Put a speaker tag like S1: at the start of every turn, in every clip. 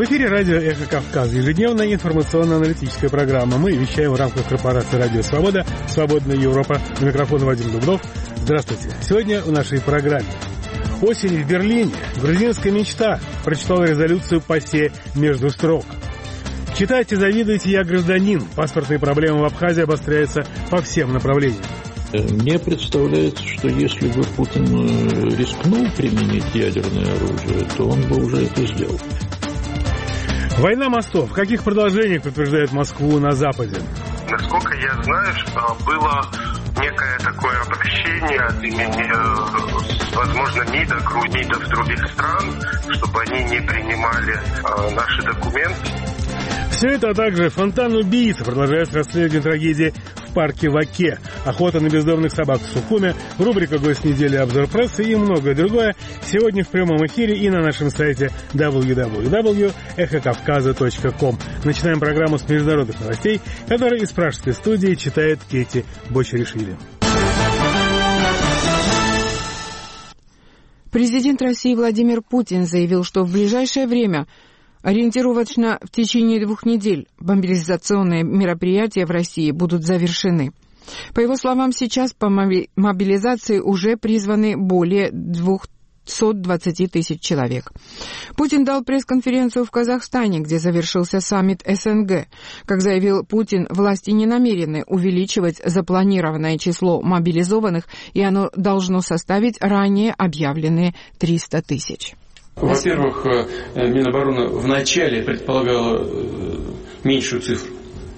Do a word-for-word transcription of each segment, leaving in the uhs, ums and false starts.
S1: В эфире радио «Эхо Кавказа», ежедневная информационно-аналитическая программа. Мы вещаем в рамках корпорации «Радио Свобода», «Свободная Европа». На микрофоне Вадим Дубнов. Здравствуйте. Сегодня в нашей программе. Осень в Берлине. Грузинская мечта. Прочитал резолюцию «ПАСЕ» между строк. Читайте, завидуйте, я гражданин. Паспортные проблемы в Абхазии обостряются по всем направлениям.
S2: Мне представляется, что если бы Путин рискнул применить ядерное оружие, то он бы уже это сделал.
S1: Война мостов. В каких продолжениях утверждает Москву на Западе?
S3: Насколько я знаю, что было некое такое обращение от имени, возможно, МИДа, МИДов других стран, чтобы они не принимали э, наши документы.
S1: Все это, а также фонтан убийц. Продолжается расследование трагедии в парке в Оке, охота на бездомных собак в Сухуме, рубрика «Гость недели», обзор прессы и многое другое. Сегодня в прямом эфире и на нашем сайте дабл ю дабл ю дабл ю точка эхо кавказа точка ком. Начинаем программу с международных новостей, которые из пражской студии читает Кетти Бочаришвили.
S4: Президент России Владимир Путин заявил, что в ближайшее время, ориентировочно в течение двух недель, мобилизационные мероприятия в России будут завершены. По его словам, сейчас по мобилизации уже призваны более двухсот двадцати тысяч человек. Путин дал пресс-конференцию в Казахстане, где завершился саммит эс эн гэ. Как заявил Путин, власти не намерены увеличивать запланированное число мобилизованных, и оно должно составить ранее объявленные триста тысяч.
S5: Во-первых, Минобороны вначале предполагало меньшую цифру.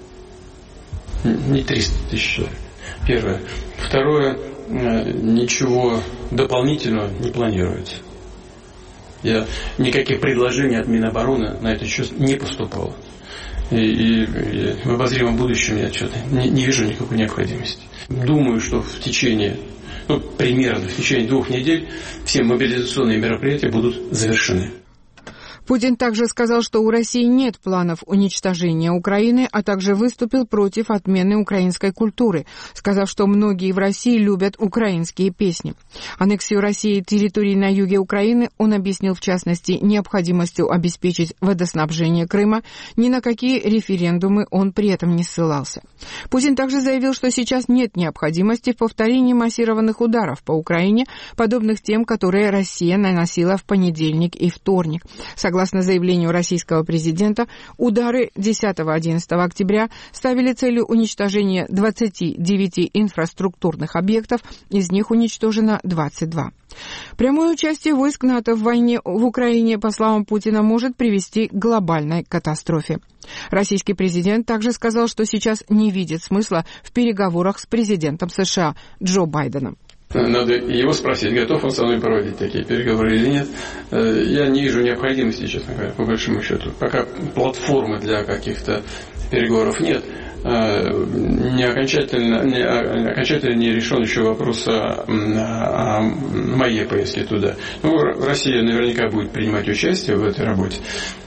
S5: Не триста тысяч человек. Первое. Второе. Ничего дополнительного не планируется. Я, никаких предложений от Минобороны на этот счет не поступало. И, и, и в обозримом будущем я что-то не, не вижу никакой необходимости. Думаю, что в течение, ну, примерно в течение двух недель все мобилизационные мероприятия будут завершены.
S4: Путин также сказал, что у России нет планов уничтожения Украины, а также выступил против отмены украинской культуры, сказав, что многие в России любят украинские песни. Аннексию России территорий на юге Украины он объяснил, в частности, необходимостью обеспечить водоснабжение Крыма. Ни на какие референдумы он при этом не ссылался. Путин также заявил, что сейчас нет необходимости в повторении массированных ударов по Украине, подобных тем, которые Россия наносила в понедельник и вторник. Согласно заявлению российского президента, удары десятого-одиннадцатого октября ставили целью уничтожения двадцати девяти инфраструктурных объектов, из них уничтожено двадцать два. Прямое участие войск НАТО в войне в Украине, по словам Путина, может привести к глобальной катастрофе. Российский президент также сказал, что сейчас не видит смысла в переговорах с президентом США Джо Байденом.
S5: Надо его спросить, готов он со мной проводить такие переговоры или нет. Я не вижу необходимости, честно говоря, по большому счету. Пока платформы для каких-то переговоров нет, не окончательно не, окончательно не решен еще вопрос о, о моей поездке туда. Ну, Россия наверняка будет принимать участие в этой работе.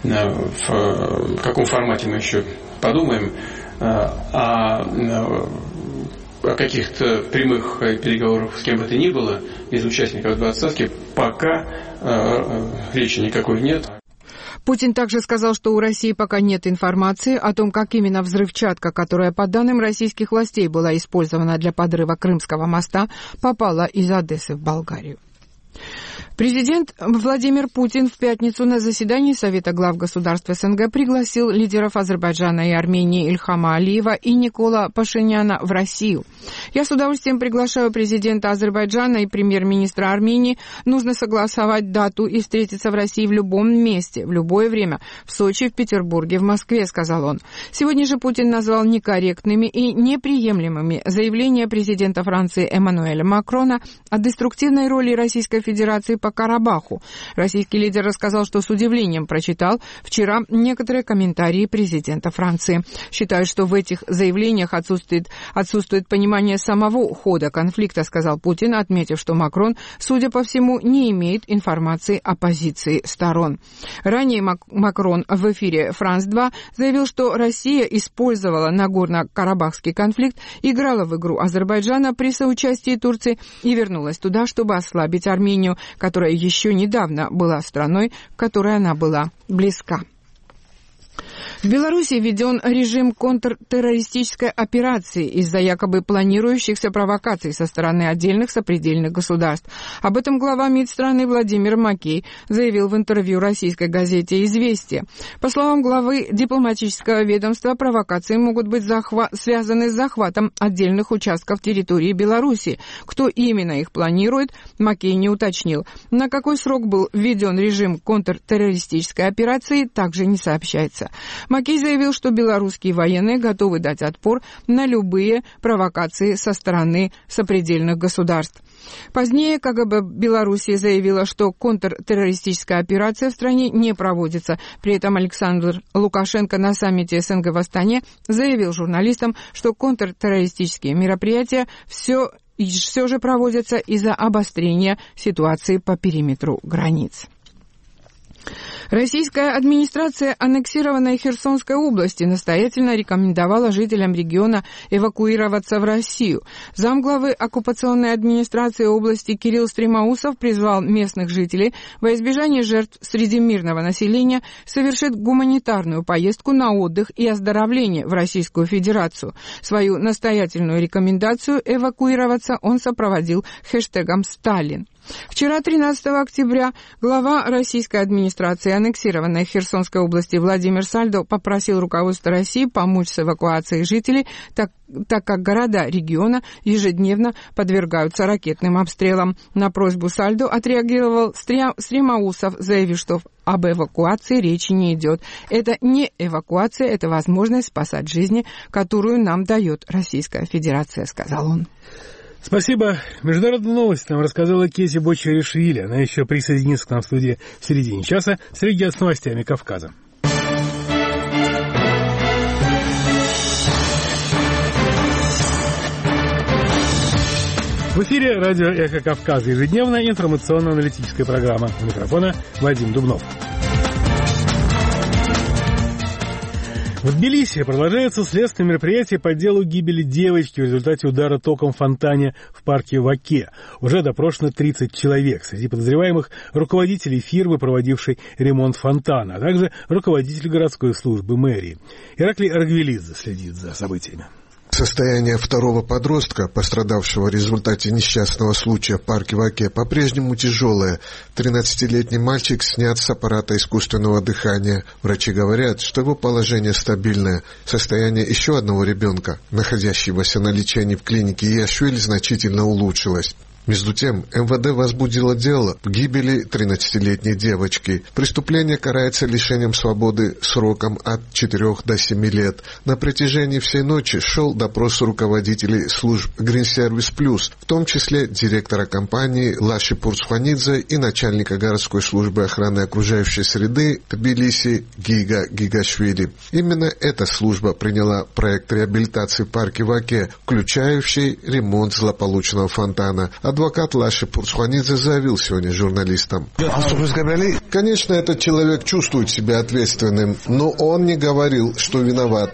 S5: В каком формате мы еще подумаем. А о каких-то прямых переговорах с кем бы то ни было из участников двадцатки пока э, речи никакой нет.
S4: Путин также сказал, что у России пока нет информации о том, как именно взрывчатка, которая, по данным российских властей, была использована для подрыва Крымского моста, попала из Одессы в Болгарию. Президент Владимир Путин в пятницу на заседании Совета глав государств эс эн гэ пригласил лидеров Азербайджана и Армении Ильхама Алиева и Никола Пашиняна в Россию. Я с удовольствием приглашаю президента Азербайджана и премьер-министра Армении. Нужно согласовать дату и встретиться в России в любом месте, в любое время, в Сочи, в Петербурге, в Москве, сказал он. Сегодня же Путин назвал некорректными и неприемлемыми заявления президента Франции Эммануэля Макрона о деструктивной роли Российской Федерации по Карабаху. Российский лидер рассказал, что с удивлением прочитал вчера некоторые комментарии президента Франции. Считает, что в этих заявлениях отсутствует, отсутствует понимание самого хода конфликта, сказал Путин, отметив, что Макрон, судя по всему, не имеет информации о позиции сторон. Ранее Макрон в эфире Франс два заявил, что Россия использовала Нагорно-Карабахский конфликт, играла в игру Азербайджана при соучастии Турции и вернулась туда, чтобы ослабить Армению, которая еще недавно была страной, к которой она была близка. В Беларуси введен режим контртеррористической операции из-за якобы планирующихся провокаций со стороны отдельных сопредельных государств. Об этом глава МИД страны Владимир Макей заявил в интервью российской газете «Известия». По словам главы дипломатического ведомства, провокации могут быть захва- связаны с захватом отдельных участков территории Беларуси. Кто именно их планирует, Макей не уточнил. На какой срок был введен режим контртеррористической операции, также не сообщается. Макей заявил, что белорусские военные готовы дать отпор на любые провокации со стороны сопредельных государств. Позднее КГБ Беларуси заявила, что контртеррористическая операция в стране не проводится. При этом Александр Лукашенко на саммите СНГ в Астане заявил журналистам, что контртеррористические мероприятия все, все же проводятся из-за обострения ситуации по периметру границ. Российская администрация аннексированной Херсонской области настоятельно рекомендовала жителям региона эвакуироваться в Россию. Замглавы оккупационной администрации области Кирилл Стремоусов призвал местных жителей во избежание жертв среди мирного населения совершить гуманитарную поездку на отдых и оздоровление в Российскую Федерацию. Свою настоятельную рекомендацию эвакуироваться он сопроводил хэштегом «Сталин». Вчера, тринадцатого октября, глава российской администрации аннексированной Херсонской области Владимир Сальдо попросил руководство России помочь с эвакуацией жителей, так, так как города региона ежедневно подвергаются ракетным обстрелам. На просьбу Сальдо отреагировал Стремоусов, заявив, что об эвакуации речи не идет. Это не эвакуация, это возможность спасать жизни, которую нам дает Российская Федерация, сказал он.
S1: Спасибо. Международные новости нам рассказала Кейси Бочаришвили. Она еще присоединится к нам в студии в середине часа с регион с новостями Кавказа. В эфире радио «Эхо Кавказа», ежедневная информационно-аналитическая программа. У микрофона Вадим Дубнов. В Тбилиси продолжается следственное мероприятие по делу гибели девочки в результате удара током в фонтане в парке Ваке. Уже допрошено тридцать человек. Среди подозреваемых руководителей фирмы, проводившей ремонт фонтана, а также руководитель городской службы мэрии. Ираклий Аргвелидзе следит за событиями.
S6: Состояние второго подростка, пострадавшего в результате несчастного случая в парке Ваке, по-прежнему тяжелое. тринадцатилетний мальчик снят с аппарата искусственного дыхания. Врачи говорят, что его положение стабильное. Состояние еще одного ребенка, находящегося на лечении в клинике Яшвили, значительно улучшилось. Между тем, эм вэ дэ возбудило дело в гибели тринадцатилетней девочки. Преступление карается лишением свободы сроком от четырёх до семи лет. На протяжении всей ночи шел допрос руководителей служб Green Service Plus, в том числе директора компании Лаши Пурцхванидзе и начальника городской службы охраны окружающей среды Тбилиси Гига Гигашвили. Именно эта служба приняла проект реабилитации в парке Ваке, включающий ремонт злополучного фонтана. Адвокат Лаши Пурцхванидзе заявил сегодня журналистам: «Конечно, этот человек чувствует себя ответственным, но он не говорил, что виноват»,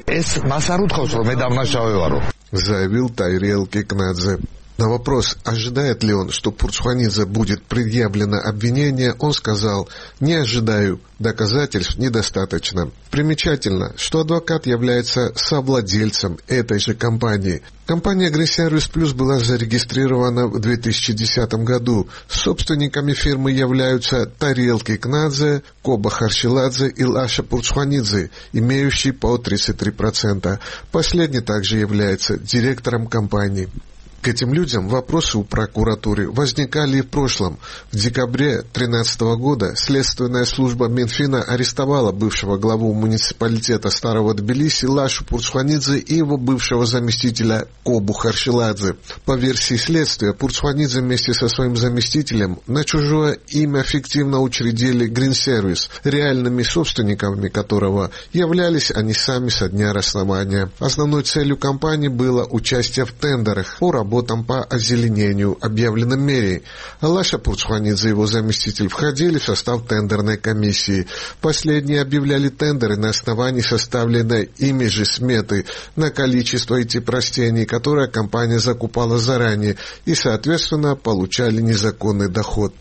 S6: заявил Тайрел Кикнадзе. На вопрос, ожидает ли он, что Пурцхванидзе будет предъявлено обвинение, он сказал: «Не ожидаю, доказательств недостаточно». Примечательно, что адвокат является совладельцем этой же компании. Компания Green Service Plus была зарегистрирована в две тысячи десятом году. Собственниками фирмы являются Тарел Кикнадзе, Коба Харшиладзе и Лаша Пурцхванидзе, имеющие по тридцать три процента. Последний также является директором компании. К этим людям вопросы у прокуратуры возникали и в прошлом. В декабре две тысячи тринадцатого года следственная служба Минфина арестовала бывшего главу муниципалитета Старого Тбилиси Лашу Пурцхванидзе и его бывшего заместителя Кобу Харшиладзе. По версии следствия, Пурцхванидзе вместе со своим заместителем на чужое имя фиктивно учредили Green Service, реальными собственниками которого являлись они сами со дня основания. Основной целью компании было участие в тендерах по работе работам по озеленению, объявленным мэрией. Лаша Пурцхванидзе и его заместитель входили в состав тендерной комиссии. Последние объявляли тендеры на основании составленной ими же сметы на количество и тип растений, которые компания закупала заранее, и, соответственно, получали незаконный доход.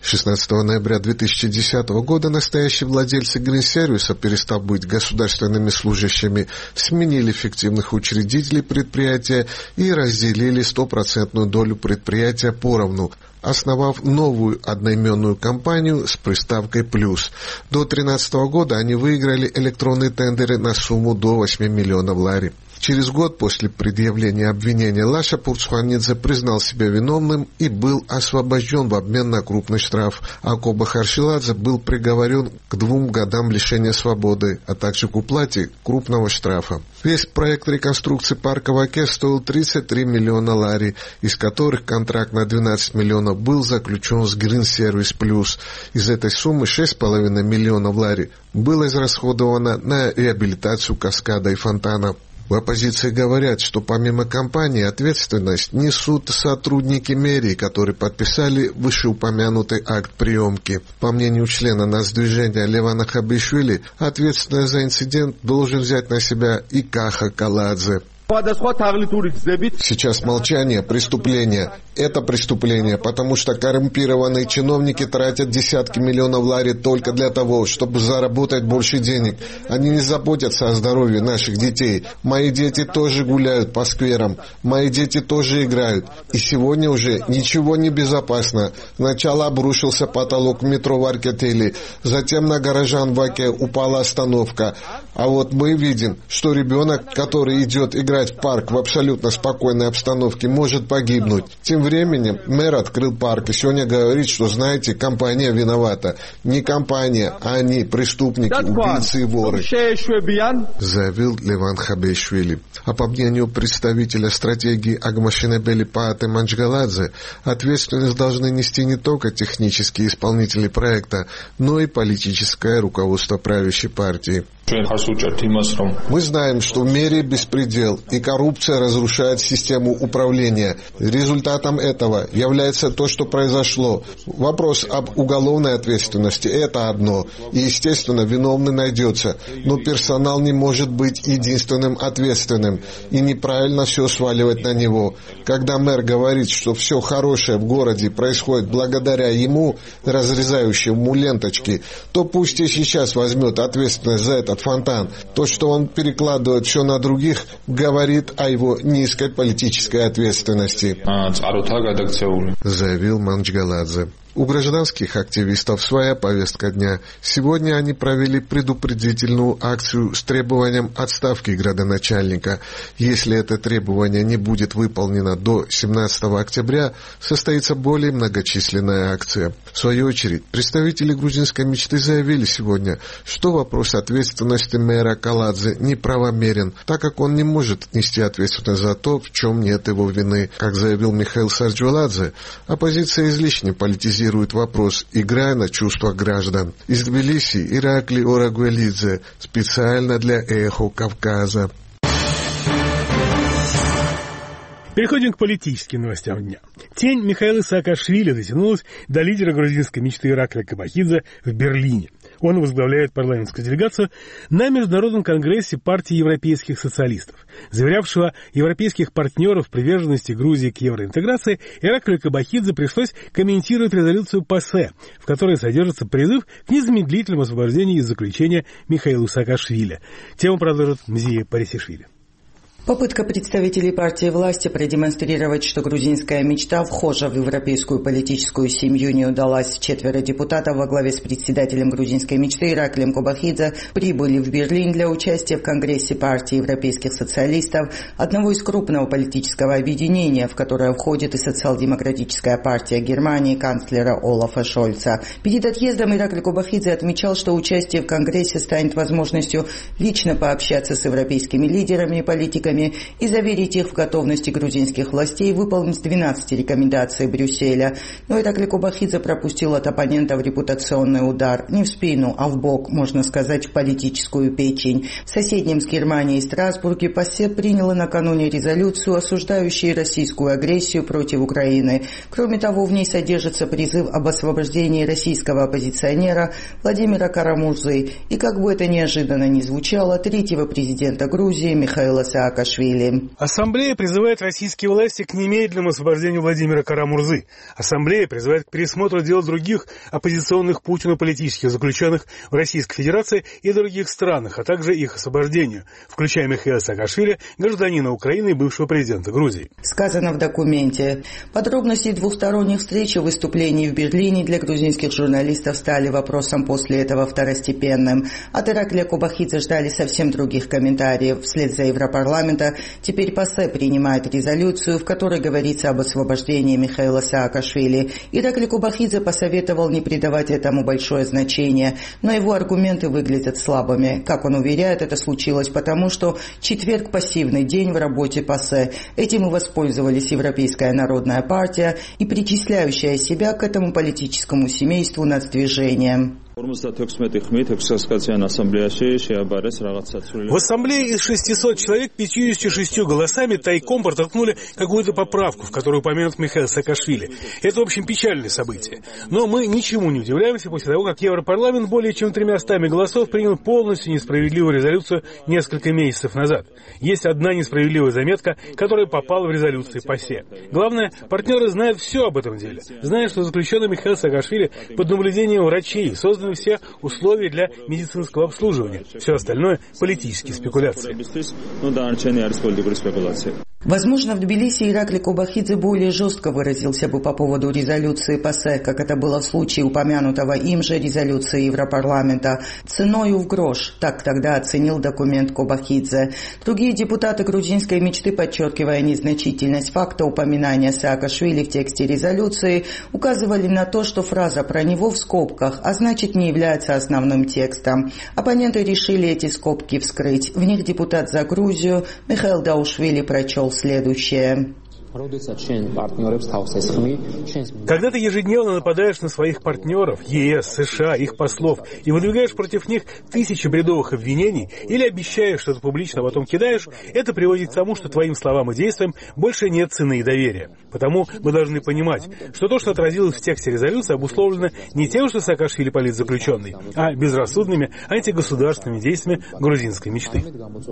S6: шестнадцатого ноября две тысячи десятого года настоящие владельцы Гринсервиса, перестав быть государственными служащими, сменили фиктивных учредителей предприятия и разделили стопроцентную долю предприятия поровну, основав новую одноименную компанию с приставкой «плюс». До две тысячи тринадцатого года они выиграли электронные тендеры на сумму до восьми миллионов лари. Через год после предъявления обвинения Лаша Пурцхуанидзе признал себя виновным и был освобожден в обмен на крупный штраф, а Коба Харшиладзе был приговорен к двум годам лишения свободы, а также к уплате крупного штрафа. Весь проект реконструкции парка в Оке стоил тридцать три миллиона лари, из которых контракт на двенадцать миллионов был заключен с Green Service Plus. Из этой суммы шесть с половиной миллионов лари было израсходовано на реабилитацию каскада и фонтана. В оппозиции говорят, что помимо компании ответственность несут сотрудники мэрии, которые подписали вышеупомянутый акт приемки. По мнению члена нацдвижения Левана Хабишвили, ответственность за инцидент должен взять на себя и Каха Каладзе. Сейчас молчание, преступление. Это преступление, потому что коррумпированные чиновники тратят десятки миллионов лари только для того, чтобы заработать больше денег. Они не заботятся о здоровье наших детей. Мои дети тоже гуляют по скверам. Мои дети тоже играют. И сегодня уже ничего не безопасно. Сначала обрушился потолок метро в Аркетели, затем на горожан в Оке упала остановка. А вот мы видим, что ребенок, который идет играть в парк в абсолютно спокойной обстановке, может погибнуть. Тем временем мэр открыл парк и сегодня говорит, что, знаете, компания виновата. Не компания, а они, преступники, убийцы и воры, заявил Леван Хабишвили. А по мнению представителя стратегии Агмашинебели Паате Манчгаладзе, ответственность должны нести не только технические исполнители проекта, но и политическое руководство правящей партии. Мы знаем, что в мире беспредел и коррупция разрушает систему управления. Результатом этого является то, что произошло. Вопрос об уголовной ответственности – это одно. И, естественно, виновный найдется. Но персонал не может быть единственным ответственным. И неправильно все сваливать на него. Когда мэр говорит, что все хорошее в городе происходит благодаря ему, разрезающему ленточки, то пусть и сейчас возьмет ответственность за это фонтан. То, что он перекладывает все на других, говорит о его низкой политической ответственности, заявил Манчгаладзе. У гражданских активистов своя повестка дня. Сегодня они провели предупредительную акцию с требованием отставки градоначальника. Если это требование не будет выполнено до семнадцатого октября, состоится более многочисленная акция. В свою очередь, представители грузинской мечты заявили сегодня, что вопрос ответственности мэра Каладзе неправомерен, так как он не может нести ответственность за то, в чем нет его вины. Как заявил Михаил Сарджуладзе, оппозиция излишне политизирует вопрос, играя на чувства граждан. Из Тбилиси Иракли Орагуэлидзе специально для «Эхо Кавказа».
S1: Переходим к политическим новостям дня. Тень Михаила Саакашвили дотянулась до лидера грузинской мечты Иракля Кобахидзе в Берлине. Он возглавляет парламентскую делегацию на Международном конгрессе партии европейских социалистов. Заверявшего европейских партнеров в приверженности Грузии к евроинтеграции, Ираклию Кобахидзе пришлось комментировать резолюцию ПАСЕ, в которой содержится призыв к незамедлительному освобождению из заключения Михаилу Саакашвили. Тему продолжит Мзия Парисишвили.
S7: Попытка представителей партии власти продемонстрировать, что грузинская мечта вхожа в европейскую политическую семью, не удалась. Четверо депутатов во главе с председателем грузинской мечты Ираклием Кобахидзе прибыли в Берлин для участия в Конгрессе партии европейских социалистов, одного из крупного политического объединения, в которое входит и социал-демократическая партия Германии канцлера Олафа Шольца. Перед отъездом Ираклий Кобахидзе отмечал, что участие в Конгрессе станет возможностью лично пообщаться с европейскими лидерами и политиками и заверить их в готовности грузинских властей выполнить двенадцать рекомендаций Брюсселя. Но Ираклий Кобахидзе пропустил от оппонентов репутационный удар. Не в спину, а в бок, можно сказать, в политическую печень. В соседнем с Германией Страсбурге ПАСЕ приняла накануне резолюцию, осуждающую российскую агрессию против Украины. Кроме того, в ней содержится призыв об освобождении российского оппозиционера Владимира Карамурзы и, как бы это неожиданно ни звучало, третьего президента Грузии Михаила Саакашвили. Саакашвили.
S1: Ассамблея призывает российские власти к немедленному освобождению Владимира Кара-Мурзы. Ассамблея призывает к пересмотру дел других оппозиционных Путину политических заключенных в Российской Федерации и других странах, а также их освобождению, включая Михаила Саакашвили, гражданина Украины и бывшего президента Грузии.
S7: Сказано в документе. Подробности двухсторонних встреч и выступлений в Берлине для грузинских журналистов стали вопросом после этого второстепенным. От Ираклия Кобахидзе ждали совсем других комментариев. Вслед за Европарламента теперь ПАСЕ принимает резолюцию, в которой говорится об освобождении Михаила Саакашвили. Ираклий Кобахидзе посоветовал не придавать этому большое значение, но его аргументы выглядят слабыми. Как он уверяет, это случилось потому, что четверг – пассивный день в работе ПАСЕ. Этим и воспользовались Европейская народная партия и причисляющая себя к этому политическому семейству нацдвижения.
S1: В ассамблее из шестисот человек пятьюдесятью шестью голосами тайком протолкнули какую-то поправку, в которой упомянут Михаила Саакашвили. Это, в общем, печальное событие. Но мы ничему не удивляемся после того, как Европарламент более чем тремя стами голосов принял полностью несправедливую резолюцию несколько месяцев назад. Есть одна несправедливая заметка, которая попала в резолюции ПАСЕ. Главное, партнеры знают все об этом деле. Знают, что заключенный Михаил Саакашвили под наблюдением врачей создан все условия для медицинского обслуживания. Все остальное – политические спекуляции.
S7: Возможно, в Тбилиси Ираклий Кобахидзе более жестко выразился бы по поводу резолюции ПАСЕ, как это было в случае упомянутого им же резолюции Европарламента. Ценою в грош, так тогда оценил документ Кобахидзе. Другие депутаты грузинской мечты, подчеркивая незначительность факта упоминания Саакашвили в тексте резолюции, указывали на то, что фраза про него в скобках, а значит не является основным текстом. Оппоненты решили эти скобки вскрыть. В них депутат за Грузию Михаил Даушвили прочел следующее.
S1: Когда ты ежедневно нападаешь на своих партнеров, ЕС, США, их послов, и выдвигаешь против них тысячи бредовых обвинений или обещаешь что-то публично, а потом кидаешь, это приводит к тому, что твоим словам и действиям больше нет цены и доверия. Потому мы должны понимать, что то, что отразилось в тексте резолюции, обусловлено не тем, что Саакашвили политзаключенный, а безрассудными антигосударственными действиями грузинской мечты.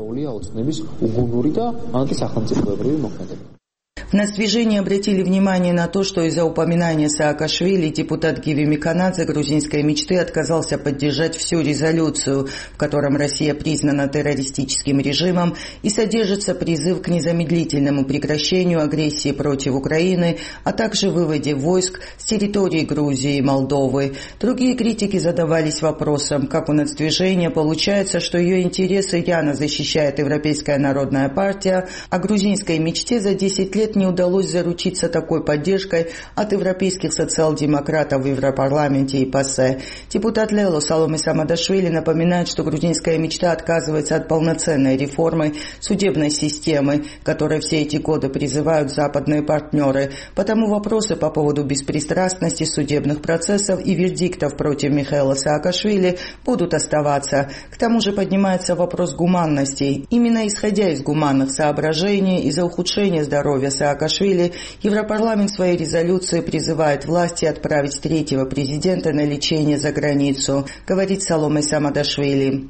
S7: В нацдвижении обратили внимание на то, что из-за упоминания Саакашвили депутат Гиви Миканадзе грузинской мечты отказался поддержать всю резолюцию, в котором Россия признана террористическим режимом и содержится призыв к незамедлительному прекращению агрессии против Украины, а также выводе войск с территории Грузии и Молдовы. Другие критики задавались вопросом, как у нацдвижения получается, что ее интересы рьяно защищает Европейская народная партия, а грузинской мечте за десять лет не удалось заручиться такой поддержкой от европейских социал-демократов в Европарламенте и ПАСЕ. Депутат Лело Саломе Самадашвили напоминает, что грузинская мечта отказывается от полноценной реформы судебной системы, которой все эти годы призывают западные партнеры. Потому вопросы по поводу беспристрастности судебных процессов и вердиктов против Михаила Саакашвили будут оставаться. К тому же поднимается вопрос гуманности. Именно исходя из гуманных соображений из-за ухудшения здоровья Саакашвили, Европарламент в своей резолюции призывает власти отправить третьего президента на лечение за границу, говорит Саломе Самадашвили.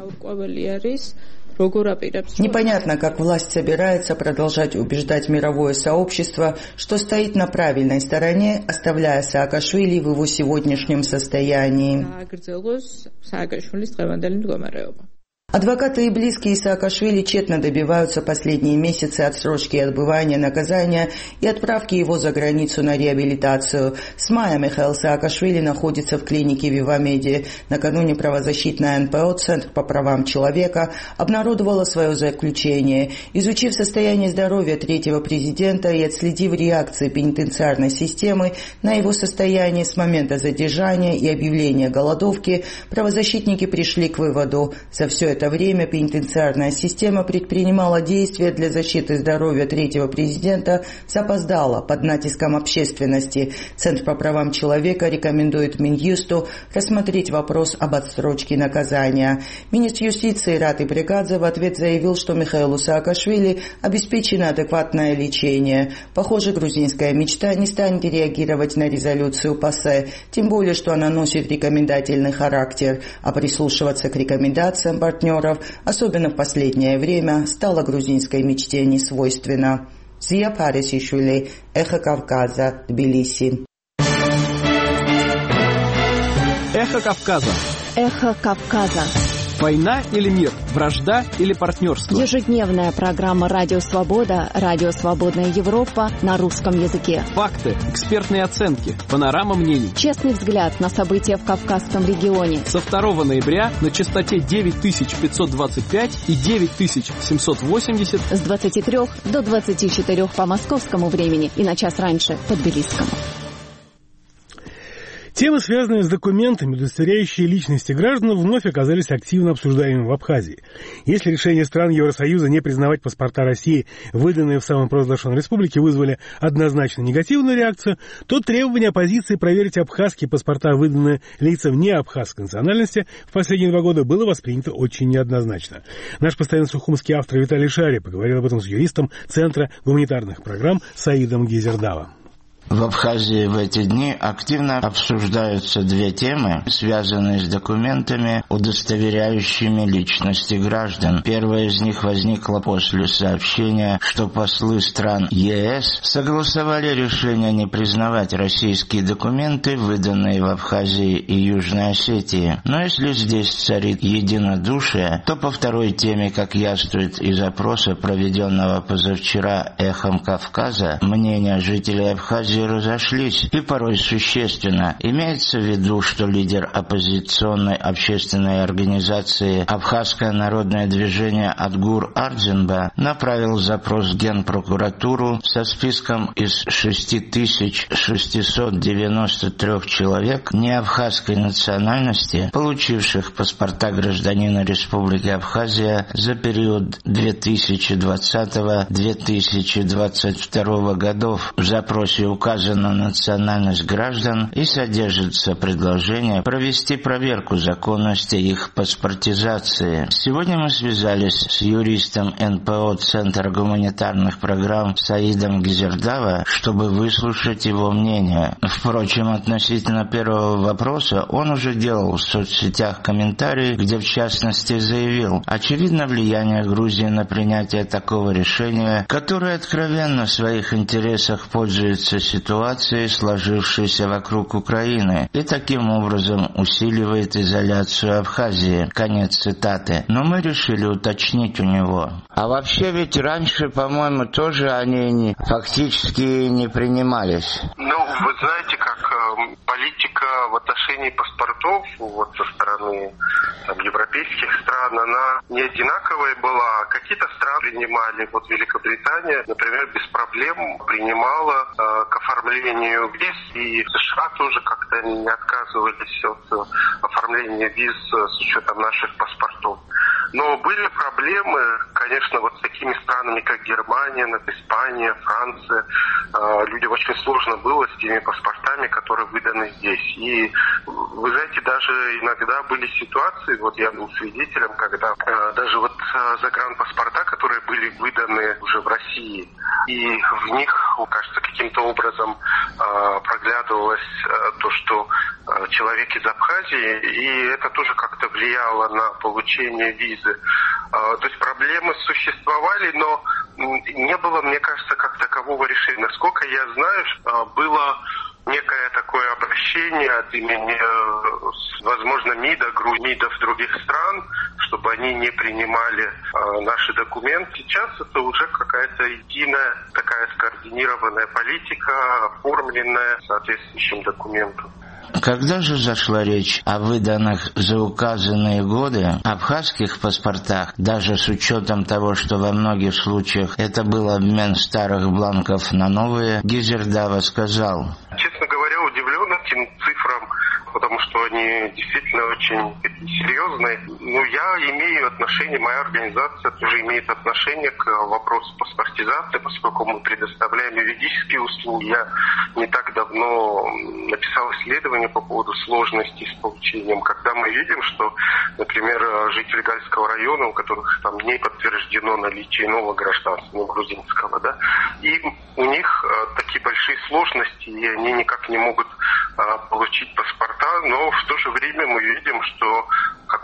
S7: Непонятно, как власть собирается продолжать убеждать мировое сообщество, что стоит на правильной стороне, оставляя Саакашвили в его сегодняшнем состоянии. Адвокаты и близкие Саакашвили тщетно добиваются последние месяцы отсрочки отбывания наказания и отправки его за границу на реабилитацию. С мая Михаил Саакашвили находится в клинике Вивамеди. Накануне правозащитная эн пэ о «Центр по правам человека» обнародовала свое заключение. Изучив состояние здоровья третьего президента и отследив реакции пенитенциарной системы на его состояние с момента задержания и объявления голодовки, правозащитники пришли к выводу: за все это В это время пенитенциарная система предпринимала действия для защиты здоровья третьего президента запоздала под натиском общественности. Центр по правам человека рекомендует Минюсту рассмотреть вопрос об отсрочке наказания. Министр юстиции Рати Бригадзе в ответ заявил, что Михаилу Саакашвили обеспечено адекватное лечение. Похоже, грузинская мечта не станет реагировать на резолюцию ПАСЕ, тем более, что она носит рекомендательный характер, а прислушиваться к рекомендациям партнеров партнеров, особенно в последнее время, стало грузинской мечте несвойственно. Зия Парисишвили, Эхо Кавказа, Тбилиси.
S8: Эхо Кавказа.
S9: Эхо Кавказа.
S8: Война или мир? Вражда или партнерство?
S9: Ежедневная программа «Радио Свобода», «Радио Свободная Европа» на русском языке.
S8: Факты, экспертные оценки, панорама мнений.
S9: Честный взгляд на события в Кавказском регионе.
S8: Со второго ноября на частоте девять тысяч пятьсот двадцать пять и девять тысяч семьсот восемьдесят.
S9: С двадцати трёх до двадцати четырёх по московскому времени и на час раньше по тбилисскому.
S1: Темы, связанные с документами, удостоверяющие личности граждан, вновь оказались активно обсуждаемыми в Абхазии. Если решение стран Евросоюза не признавать паспорта России, выданные в самопровозглашенной республике, вызвали однозначно негативную реакцию, то требование оппозиции проверить абхазские паспорта, выданные лицам не абхазской национальности, в последние два года было воспринято очень неоднозначно. Наш постоянно сухумский автор Виталий Шари поговорил об этом с юристом Центра гуманитарных программ Саидом Гизердава.
S10: В Абхазии в эти дни активно обсуждаются две темы, связанные с документами, удостоверяющими личности граждан. Первая из них возникла после сообщения, что послы стран ЕС согласовали решение не признавать российские документы, выданные в Абхазии и Южной Осетии. Но если здесь царит единодушие, то по второй теме, как яствует из опроса, проведенного позавчера «Эхом Кавказа», мнения жителей Абхазии разошлись, и порой существенно. Имеется в виду, что лидер оппозиционной общественной организации «Абхазское народное движение» Адгур Ардзинба направил запрос в Генпрокуратуру со списком из шесть тысяч шестьсот девяносто три человек неабхазской национальности, получивших паспорта гражданина Республики Абхазия за период две тысячи двадцатого — две тысячи двадцать второго годов. В запросе указано указана национальность граждан и содержится предложение провести проверку законности их паспортизации. Сегодня мы связались с юристом эн пэ о Центра гуманитарных программ Саидом Гизердава, чтобы выслушать его мнение. Впрочем, относительно первого вопроса он уже делал в соцсетях комментарии, где в частности заявил: очевидно влияние Грузии на принятие такого решения, которое откровенно в своих интересах пользуется ситуацией, сложившейся вокруг Украины, и таким образом усиливает изоляцию Абхазии. Конец цитаты. Но мы решили уточнить у него. А вообще ведь раньше, по-моему, тоже они не, фактически не принимались.
S3: Ну, вы знаете, как э, политика в отношении паспортов вот со стороны там, европейских стран, она не одинаковая была. Какие-то страны принимали, вот Великобритания, например, без проблем принимала э, к оформлению виз, и США тоже как-то не отказывались от оформления виз с учетом наших паспортов. Но были проблемы, конечно, вот с такими странами, как Германия, Испания, Франция. Э, людям очень сложно было с теми паспортами, которые выданы здесь. И, вы знаете, даже иногда были ситуации, вот я был свидетелем, когда э, даже вот э, загранпаспорта, которые были выданы уже в России, и в них, кажется, каким-то образом э, проглядывалось э, то, что э, человек из Абхазии, и это тоже как-то влияло на получение визы. Э, то есть проблемы существовали, но не было, мне кажется, как такового решения. Насколько я знаю, э, было некое такое обращение от имени, возможно, МИДа, МИДов других стран, чтобы они не принимали э, наши документы. Сейчас это уже какая-то единая такая скоординированная политика, оформленная соответствующим документом.
S10: Когда же зашла речь о выданных за указанные годы абхазских паспортах, даже с учетом того, что во многих случаях это был обмен старых бланков на новые, Гизердава сказал:
S3: честно говоря, удивлен этим цифрам, потому что они действительно очень серьезные. Но я имею отношение, моя организация тоже имеет отношение к вопросу паспортизации, поскольку мы предоставляем юридические услуги. Я не так давно написал исследование по поводу сложностей с получением, когда мы видим, что, например, жители Гальского района, у которых там не подтверждено наличие нового гражданства, ну, грузинского, да, и у них а, такие большие сложности, и они никак не могут а, получить паспорта, но в то же время мы видим, что какой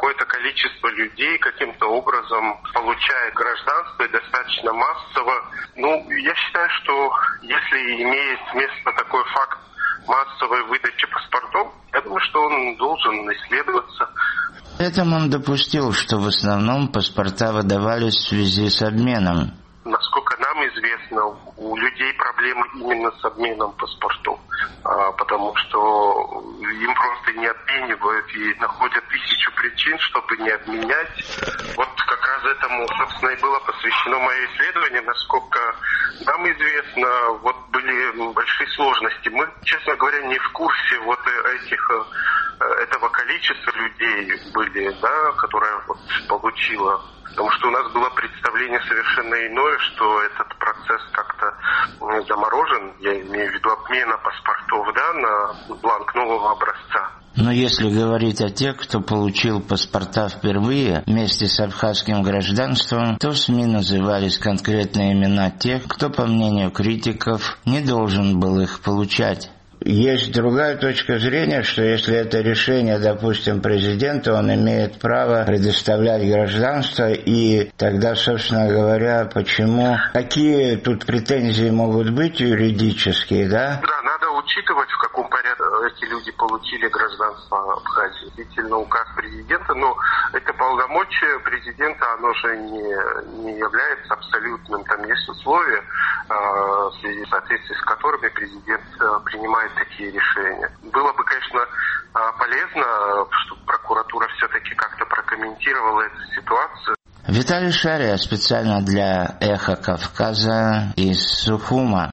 S3: какое-то количество людей каким-то образом получает гражданство и достаточно массово. Ну, я считаю, что если имеет место такой факт массовой выдачи паспортов, я думаю, что он должен исследоваться.
S10: При этом он допустил, что в основном паспорта выдавались в связи с обменом.
S3: Насколько нам известно, у людей проблемы именно с обменом паспортов, потому что им просто не обменивают и находят тысячу причин, чтобы не обменять. Вот как раз этому, собственно, и было посвящено мое исследование. Насколько нам известно, вот были большие сложности. Мы, честно говоря, не в курсе вот этих, этого количества людей были, да, которое вот получило. Потому что у нас было представление совершенно иное, что этот процесс как-то заморожен, я имею в виду обмена паспортов, да, на бланк нового образца.
S10: Но если говорить о тех, кто получил паспорта впервые вместе с абхазским гражданством, то в СМИ назывались конкретные имена тех, кто, по мнению критиков, не должен был их получать. Есть другая точка зрения, что если это решение, допустим, президента, он имеет право предоставлять гражданство, и тогда, собственно говоря, почему, какие тут претензии могут быть юридические, да?
S3: Да, надо учитывать, в каком порядке эти люди получили гражданство Абхазии. Действительно, указ президента, но это полномочия президента, оно же не, не является абсолютным. Там есть условия, в связи в соответствии с которыми президент принимает такие решения. Было бы, конечно, полезно, чтобы прокуратура все-таки как-то прокомментировала эту ситуацию.
S10: Виталий Шария специально для «Эхо Кавказа» из Сухума.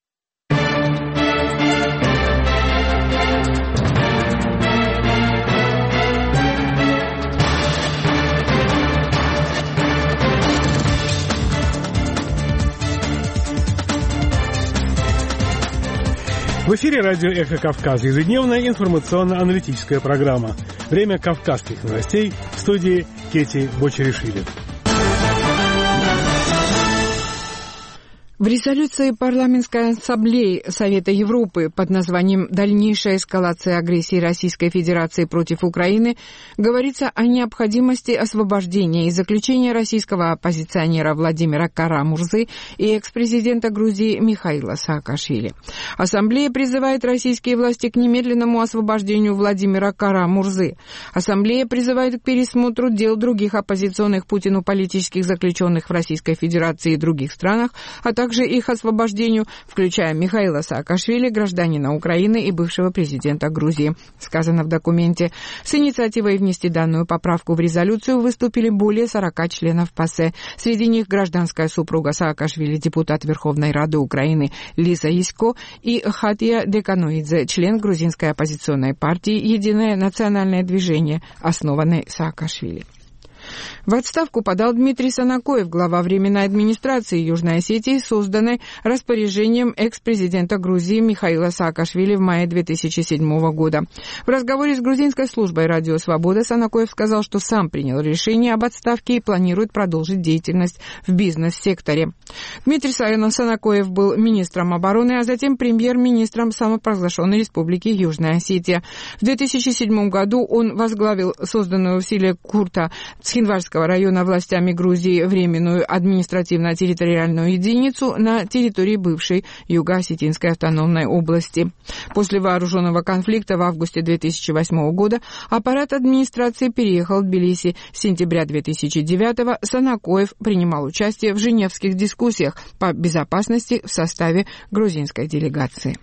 S1: В эфире радио «Эхо Кавказа», ежедневная информационно-аналитическая программа. Время кавказских новостей, в студии Кети Бочеришвили.
S4: В резолюции Парламентской ассамблеи Совета Европы под названием «Дальнейшая эскалация агрессии Российской Федерации против Украины» говорится о необходимости освобождения и заключения российского оппозиционера Владимира Кара-Мурзы и экс-президента Грузии Михаила Саакашвили. Ассамблея призывает российские власти к немедленному освобождению Владимира Кара-Мурзы. Ассамблея призывает к пересмотру дел других оппозиционных Путину политических заключенных в Российской Федерации и других странах, а также также их освобождению, включая Михаила Саакашвили, гражданина Украины и бывшего президента Грузии, сказано в документе. С инициативой внести данную поправку в резолюцию выступили более сорока членов ПАСЕ. Среди них гражданская супруга Саакашвили, депутат Верховной Рады Украины Лиза Ясько, и Хатия Деканоидзе, член грузинской оппозиционной партии «Единое национальное движение», основанной Саакашвили. В отставку подал Дмитрий Санакоев, глава Временной администрации Южной Осетии, созданной распоряжением экс-президента Грузии Михаила Саакашвили в мае две тысячи седьмого года. В разговоре с грузинской службой «Радио Свобода» Санакоев сказал, что сам принял решение об отставке и планирует продолжить деятельность в бизнес-секторе. Дмитрий Санакоев был министром обороны, а затем премьер-министром самопровозглашенной республики Южная Осетия. В две тысячи седьмом году он возглавил созданную в селе Курта Цхинвальского района властями Грузии временную административно-территориальную единицу на территории бывшей Юго-Осетинской автономной области. После вооруженного конфликта в августе две тысячи восьмого года аппарат администрации переехал в Тбилиси. С сентября две тысячи девятого Санакоев принимал участие в женевских дискуссиях по безопасности в составе грузинской делегации.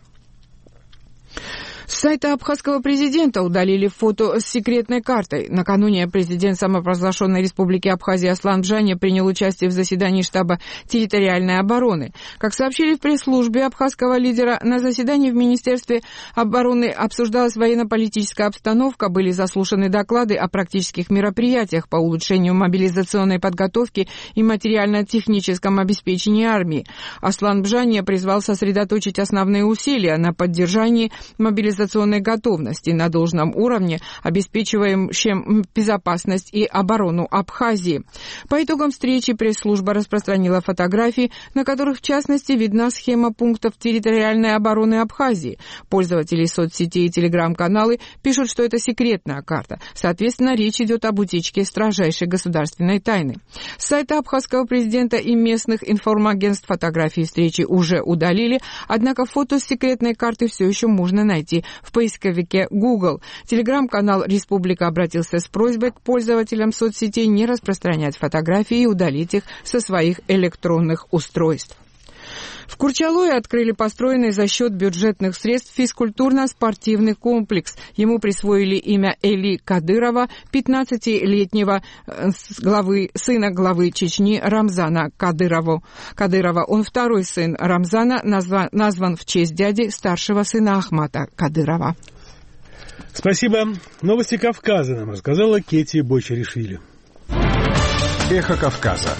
S4: С сайта абхазского президента удалили фото с секретной картой. Накануне президент самопровозглашенной республики Абхазия Аслан Бжаня принял участие в заседании штаба территориальной обороны. Как сообщили в пресс-службе абхазского лидера, на заседании в Министерстве обороны обсуждалась военно-политическая обстановка, были заслушаны доклады о практических мероприятиях по улучшению мобилизационной подготовки и материально-техническом обеспечении армии. Аслан Бжаня призвал сосредоточить основные усилия на поддержании мобилизационной мобилизационной готовности на должном уровне, обеспечивающем безопасность и оборону Абхазии. По итогам встречи пресс-служба распространила фотографии, на которых в частности видна схема пунктов территориальной обороны Абхазии. Пользователи соцсетей и телеграм-каналы пишут, что это секретная карта. Соответственно, речь идет об утечке строжайшей государственной тайны. С сайта абхазского президента и местных информагентств фотографии встречи уже удалили, однако фото с секретной карты все еще можно найти в поисковике Google. Телеграм-канал «Республика» обратился с просьбой к пользователям соцсетей не распространять фотографии и удалить их со своих электронных устройств. В Курчалое открыли построенный за счет бюджетных средств физкультурно-спортивный комплекс. Ему присвоили имя Эли Кадырова, пятнадцатилетнего главы, сына главы Чечни Рамзана Кадырова. Кадырова. Он второй сын Рамзана, назван, назван в честь дяди старшего сына Ахмата Кадырова.
S1: Спасибо. Новости Кавказа нам рассказала Кети Бочаришвили.
S11: Эхо Кавказа.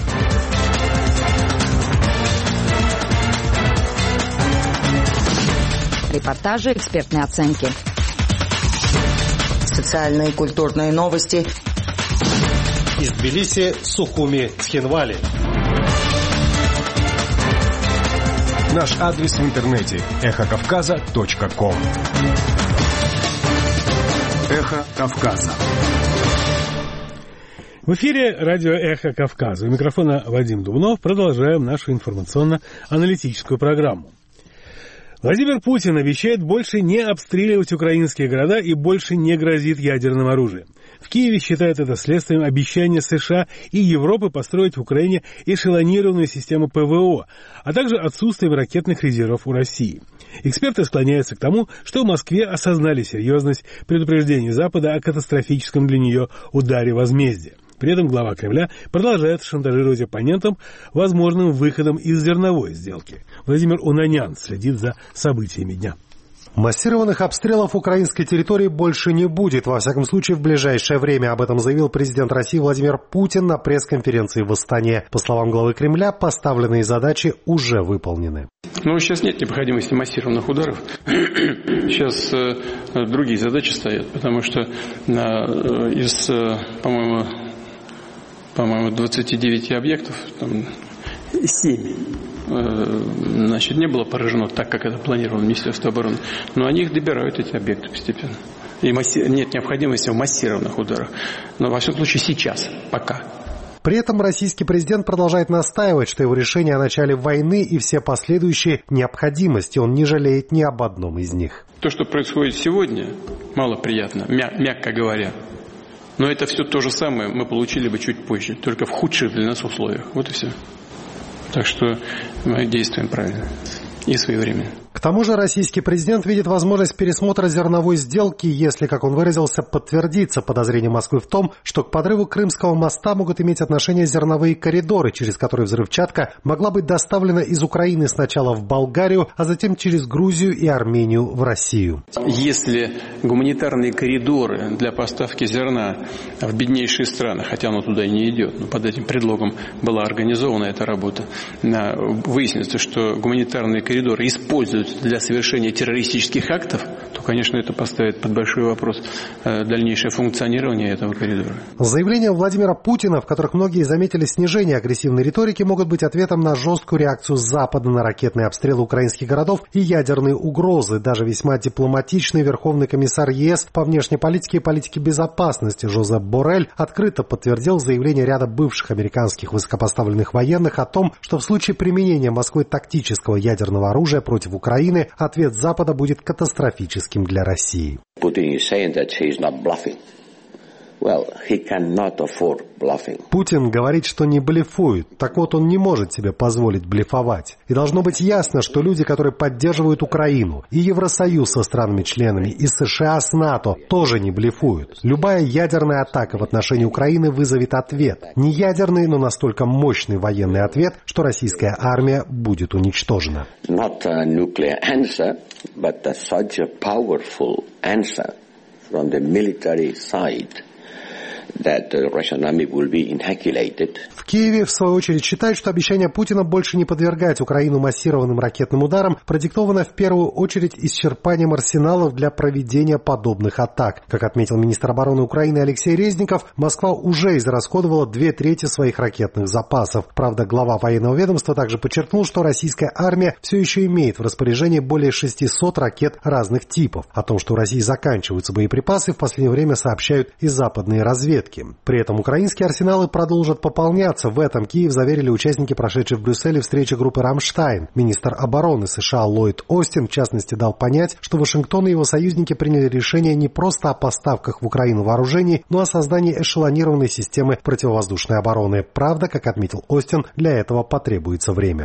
S9: Репортажи, экспертные оценки.
S7: Социальные и культурные новости.
S12: Из Тбилиси, Сухуми, Цхинвали.
S11: Наш адрес в интернете эхо кавказа точка ком. Эхо Кавказа.
S1: В эфире радио «Эхо Кавказа». У микрофона Вадим Дубнов. Продолжаем нашу информационно-аналитическую программу. Владимир Путин обещает больше не обстреливать украинские города и больше не грозит ядерным оружием. В Киеве считают это следствием обещания США и Европы построить в Украине эшелонированную систему ПВО, а также отсутствием ракетных резервов у России. Эксперты склоняются к тому, что в Москве осознали серьезность предупреждений Запада о катастрофическом для нее ударе возмездия. При этом глава Кремля продолжает шантажировать оппонентам возможным выходом из зерновой сделки. Владимир Унанян следит за событиями дня.
S12: Массированных обстрелов украинской территории больше не будет, во всяком случае в ближайшее время. Об этом заявил президент России Владимир Путин на пресс-конференции в Астане. По словам главы Кремля, поставленные задачи уже выполнены.
S5: Но сейчас нет необходимости массированных ударов. Сейчас э, другие задачи стоят, потому что э, из, э, по-моему, по-моему, двадцати девяти объектов, там, семь, значит, не было поражено так, как это планировало Министерство обороны. Но они их добирают, эти объекты, постепенно. И масси... нет необходимости в массированных ударах. Но, во всяком случае, сейчас, пока.
S12: При этом российский президент продолжает настаивать, что его решение о начале войны и все последующие необходимости, он не жалеет ни об одном из них.
S5: То, что происходит сегодня, малоприятно, мя- мягко говоря. Но это все то же самое мы получили бы чуть позже, только в худших для нас условиях. Вот и все. Так что мы действуем правильно и своевременно.
S12: К тому же российский президент видит возможность пересмотра зерновой сделки, если, как он выразился, подтвердится подозрение Москвы в том, что к подрыву Крымского моста могут иметь отношение зерновые коридоры, через которые взрывчатка могла быть доставлена из Украины сначала в Болгарию, а затем через Грузию и Армению в Россию.
S5: Если гуманитарные коридоры для поставки зерна в беднейшие страны, хотя оно туда и не идет, но под этим предлогом была организована эта работа, выяснится, что гуманитарные коридоры используют для совершения террористических актов, то, конечно, это поставит под большой вопрос дальнейшее функционирование этого коридора.
S12: Заявления Владимира Путина, в которых многие заметили снижение агрессивной риторики, могут быть ответом на жесткую реакцию Запада на ракетные обстрелы украинских городов и ядерные угрозы. Даже весьма дипломатичный верховный комиссар ЕС по внешней политике и политике безопасности Жозеп Боррель открыто подтвердил заявление ряда бывших американских высокопоставленных военных о том, что в случае применения Москвой тактического ядерного оружия против Украины ответ Запада будет катастрофическим для России. Путин говорит, что не блефует. Так вот, он не может себе позволить блефовать. И должно быть ясно, что люди, которые поддерживают Украину, и Евросоюз со странами-членами, и США с НАТО, тоже не блефуют. Любая ядерная атака в отношении Украины вызовет ответ. Не ядерный, но настолько мощный военный ответ, что российская армия будет уничтожена.
S13: Not a nuclear answer, but a such a powerful answer from the military side. that the Russian army will be inoculated.
S12: В Киеве, в свою очередь, считают, что обещание Путина больше не подвергать Украину массированным ракетным ударам продиктовано в первую очередь исчерпанием арсеналов для проведения подобных атак. Как отметил министр обороны Украины Алексей Резников, Москва уже израсходовала две трети своих ракетных запасов. Правда, глава военного ведомства также подчеркнул, что российская армия все еще имеет в распоряжении более шестисот ракет разных типов. О том, что у России заканчиваются боеприпасы, в последнее время сообщают и западные разведки. При этом украинские арсеналы продолжат пополняться. В этом Киев заверили участники прошедшей в Брюсселе встречи группы «Рамштайн». Министр обороны США Ллойд Остин, в частности, дал понять, что Вашингтон и его союзники приняли решение не просто о поставках в Украину вооружений, но о создании эшелонированной системы противовоздушной обороны. Правда, как отметил Остин, для этого потребуется время.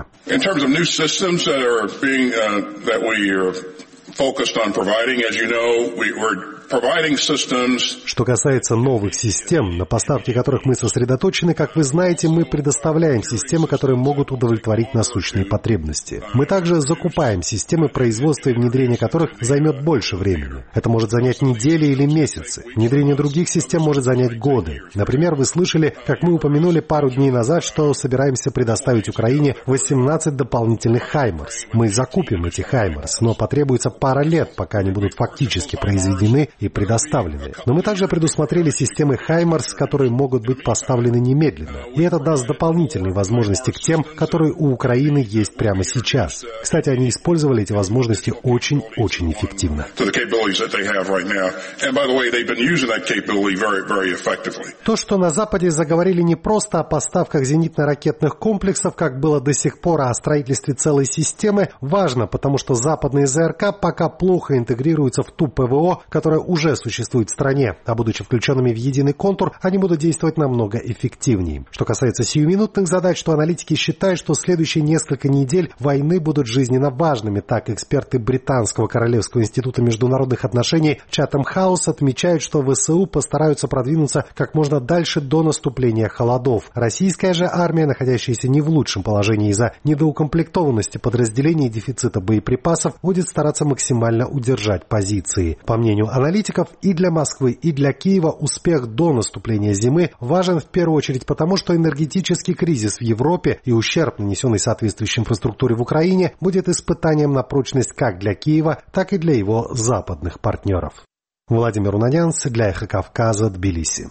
S12: Что касается новых систем, на поставке которых мы сосредоточены, как вы знаете, мы предоставляем системы, которые могут удовлетворить насущные потребности. Мы также закупаем системы, производства и внедрения которых займет больше времени. Это может занять недели или месяцы. Внедрение других систем может занять годы. Например, вы слышали, как мы упомянули пару дней назад, что собираемся предоставить Украине восемнадцать дополнительных «Хаймарс». Мы закупим эти «Хаймарс», но потребуется пара лет, пока они будут фактически произведены и предоставлены. Но мы также предусмотрели системы «Хаймарс», которые могут быть поставлены немедленно. И это даст дополнительные возможности к тем, которые у Украины есть прямо сейчас. Кстати, они использовали эти возможности очень-очень эффективно. То, что на Западе заговорили не просто о поставках зенитно-ракетных комплексов, как было до сих пор, а о строительстве целой системы, важно, потому что западные ЗРК пока плохо интегрируются в ту ПВО, которая уже существует в стране, а будучи включенными в единый контур, они будут действовать намного эффективнее. Что касается сиюминутных задач, то аналитики считают, что следующие несколько недель войны будут жизненно важными. Так, эксперты Британского Королевского института международных отношений Chatham House отмечают, что ВСУ постараются продвинуться как можно дальше до наступления холодов. Российская же армия, находящаяся не в лучшем положении из-за недоукомплектованности подразделений и дефицита боеприпасов, будет стараться максимально удержать позиции. По мнению аналитиков, и для Москвы, и для Киева успех до наступления зимы важен в первую очередь потому, что энергетический кризис в Европе и ущерб, нанесенный соответствующей инфраструктуре в Украине, будет испытанием на прочность как для Киева, так и для его западных партнеров. Владимир Унанянц для Эхо Кавказа, Тбилиси.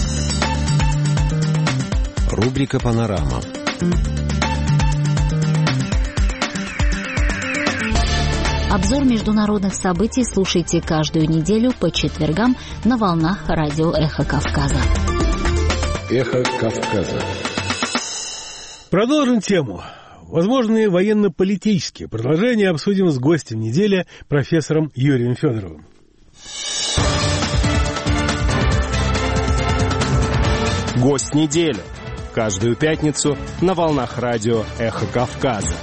S11: Рубрика «Панорама».
S9: Обзор международных событий слушайте каждую неделю по четвергам на волнах радио «Эхо Кавказа».
S2: «Эхо Кавказа».
S1: Продолжим тему. Возможные военно-политические предложения обсудим с гостем недели, профессором Юрием Федоровым.
S11: Гость недели. Каждую пятницу на волнах радио «Эхо Кавказа».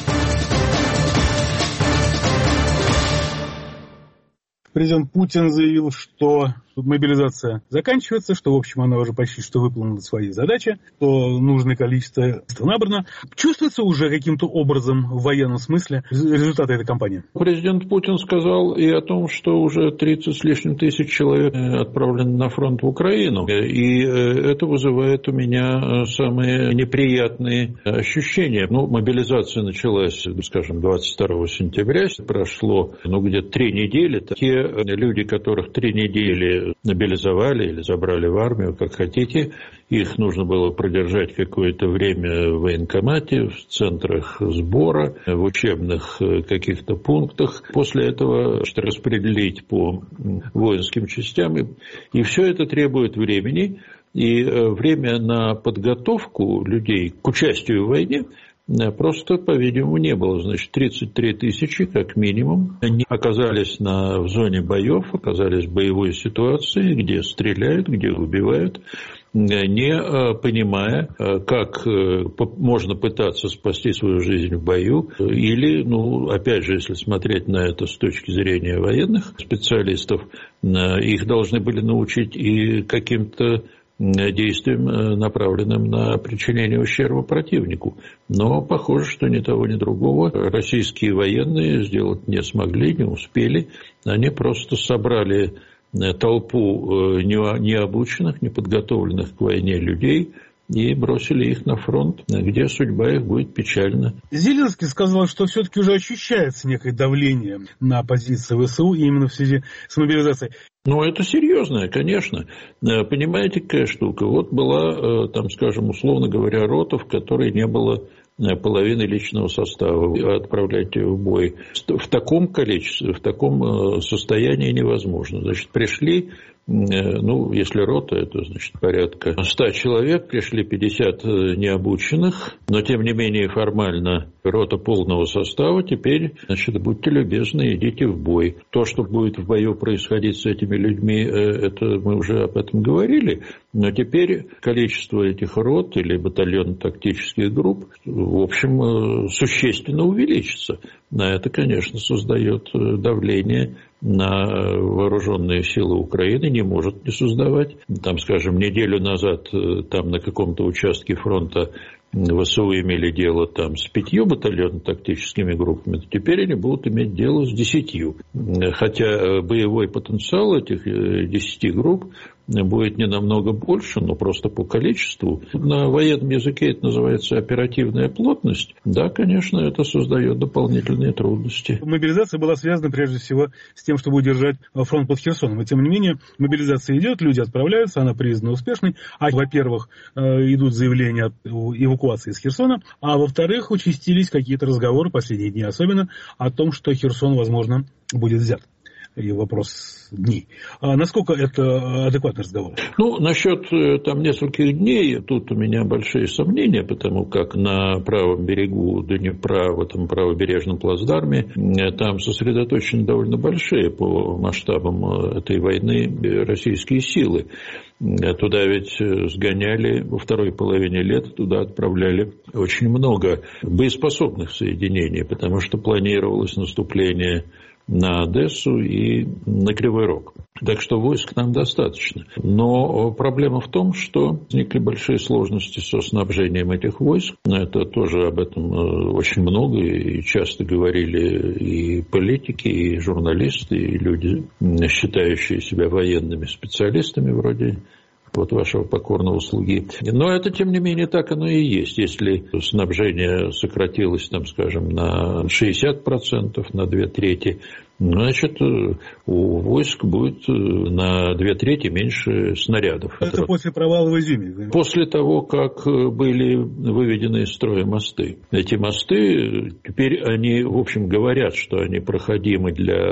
S1: Президент Путин заявил, что мобилизация заканчивается, что, в общем, она уже почти что выполнила свои задачи, что нужное количество набрано. Чувствуется уже каким-то образом в военном смысле результаты этой кампании?
S2: Президент Путин сказал и о том, что уже тридцать с лишним тысяч человек отправлены на фронт в Украину. И это вызывает у меня самые неприятные ощущения. Ну, мобилизация началась, скажем, двадцать второго сентября. Прошло, ну, где-то три недели. Те люди, которых три недели мобилизовали или забрали в армию, как хотите. Их нужно было продержать какое-то время в военкомате, в центрах сбора, в учебных каких-то пунктах. После этого распределить по воинским частям. И все это требует времени. И время на подготовку людей к участию в войне просто, по-видимому, не было. Значит, тридцать три тысячи, как минимум, они оказались на, в зоне боев, оказались в боевой ситуации, где стреляют, где убивают, не понимая, как можно пытаться спасти свою жизнь в бою. Или, ну, опять же, если смотреть на это с точки зрения военных специалистов, их должны были научить и каким-то действием, направленным на причинение ущерба противнику. Но похоже, что ни того, ни другого российские военные сделать не смогли, не успели. Они просто собрали толпу необученных, неподготовленных к войне людей и бросили их на фронт, где судьба их будет печальна.
S1: Зеленский сказал, что все-таки уже ощущается некое давление на позиции ВСУ именно в связи с мобилизацией.
S2: Ну, это серьезное, конечно. Понимаете, какая штука? Вот была, там, скажем, условно говоря, рота, в которой не было половины личного состава, отправлять в бой. В таком количестве, в таком состоянии невозможно. Значит, пришли, ну, если рота, это, значит, порядка ста человек, пришли пятьдесят необученных, но, тем не менее, формально рота полного состава, теперь, значит, будьте любезны, идите в бой. То, что будет в бою происходить с этими людьми, это мы уже об этом говорили, но теперь количество этих рот или батальонно-тактических групп, в общем, существенно увеличится. На это, конечно, создает давление на вооруженные силы Украины, не может не создавать. Там, скажем, неделю назад там на каком-то участке фронта ВСУ имели дело там с пятью батальонно-тактическими группами, то теперь они будут иметь дело с десятью. Хотя боевой потенциал этих десяти групп будет не намного больше, но просто по количеству. На военном языке это называется оперативная плотность. Да, конечно, это создает дополнительные трудности.
S1: Мобилизация была связана прежде всего с тем, чтобы удержать фронт под Херсоном. И тем не менее, мобилизация идет, люди отправляются, она признана успешной. А, во-первых, идут заявления о эвакуации из Херсона, а во-вторых, участились какие-то разговоры, последние дни особенно, о том, что Херсон, возможно, будет взят. И вопрос дней. А насколько это адекватный разговор?
S2: Ну, насчет там нескольких дней, тут у меня большие сомнения, потому как на правом берегу Днепра, в этом правобережном плацдарме, там сосредоточены довольно большие по масштабам этой войны российские силы. Туда ведь сгоняли во второй половине лета, туда отправляли очень много боеспособных соединений, потому что планировалось наступление на Одессу и на Кривой Рог. Так что войск нам достаточно. Но проблема в том, что возникли большие сложности со снабжением этих войск. Это тоже об этом очень много и часто говорили и политики, и журналисты, и люди, считающие себя военными специалистами вроде вот вашего покорного слуги. Но это, тем не менее, так оно и есть. Если снабжение сократилось, там, скажем, на шестьдесят процентов, на две трети, значит, у войск будет на две трети меньше снарядов.
S1: Это, это после провала в Изюме?
S2: После того, как были выведены из строя мосты. Эти мосты, теперь они, в общем, говорят, что они проходимы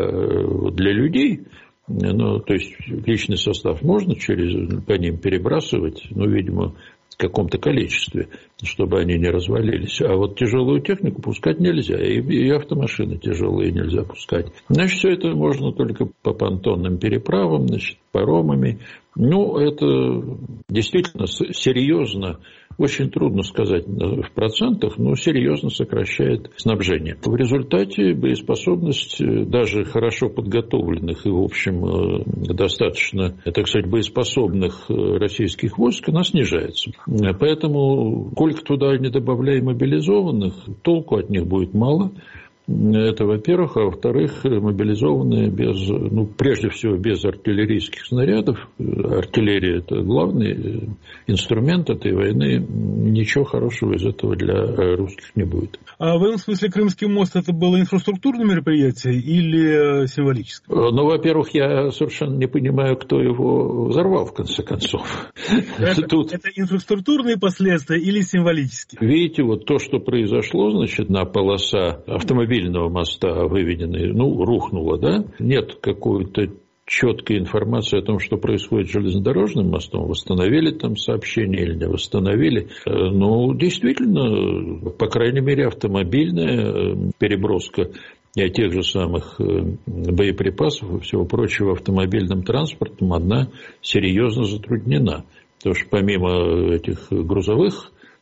S2: для, для людей. Ну, то есть личный состав можно через, по ним перебрасывать, ну, видимо, в каком-то количестве, чтобы они не развалились. А вот тяжелую технику пускать нельзя, и, и автомашины тяжелые нельзя пускать. Значит, все это можно только по понтонным переправам, значит, паромами. Ну, это действительно серьезно, очень трудно сказать в процентах, но серьезно сокращает снабжение. В результате боеспособность даже хорошо подготовленных и, в общем, достаточно, так сказать, боеспособных российских войск, она снижается. Поэтому, сколько туда не добавляй мобилизованных, толку от них будет мало. Это, во-первых, а во-вторых, мобилизованные без, ну, прежде всего, без артиллерийских снарядов. Артиллерия – это главный инструмент этой войны. Ничего хорошего из этого для русских не будет.
S1: А в этом смысле Крымский мост – это было инфраструктурное мероприятие или символическое?
S2: Ну, во-первых, я совершенно не понимаю, кто его взорвал, в конце концов.
S1: Это, Тут... это инфраструктурные последствия или символические?
S2: Видите, вот то, что произошло, значит, на полоса автомобильного моста выведенной, ну, рухнула, да? Нет какой-то четкой информации о том, что происходит с железнодорожным мостом. Восстановили там сообщение или не восстановили. Ну, действительно, по крайней мере, автомобильная переброска тех же самых боеприпасов и всего прочего автомобильным транспортом, она серьезно затруднена. Потому что помимо этих грузовых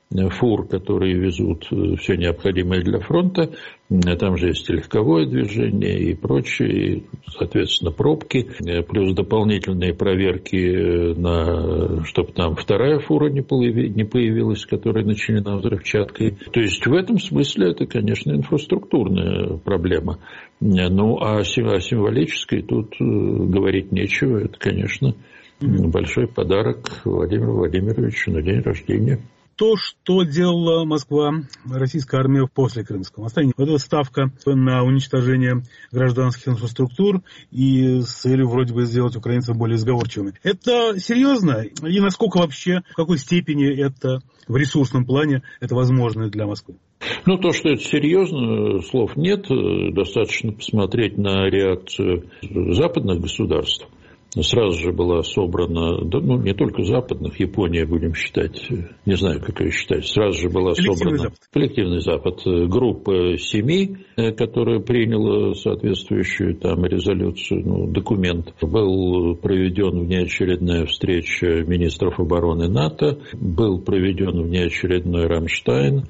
S2: фур, которые везут все необходимое для фронта. Там же есть и легковое движение и прочее, и, соответственно, пробки, плюс дополнительные проверки, на, чтобы там вторая фура не появилась, которая начинена взрывчаткой. То есть в этом смысле это, конечно, инфраструктурная проблема. Ну, а о символической тут говорить нечего. Это, конечно, большой подарок Владимиру Владимировичу на день рождения.
S1: То, что делала Москва, российская армия после Крымского моста, вот эта ставка на уничтожение гражданских инфраструктур и с целью вроде бы сделать украинцев более сговорчивыми. Это серьезно? И насколько вообще, в какой степени это в ресурсном плане это возможно для Москвы?
S2: Ну, то, что это серьезно, слов нет. Достаточно посмотреть на реакцию западных государств. Сразу же была собрана, да, ну, не только западных, Япония, будем считать, не знаю, как ее считать, сразу же была
S1: коллективный
S2: собрана
S1: Запад.
S2: коллективный Запад, группа семи, которая приняла соответствующую там резолюцию, ну, документ. Был проведен внеочередная встреча министров обороны НАТО, был проведен внеочередной Рамштайн,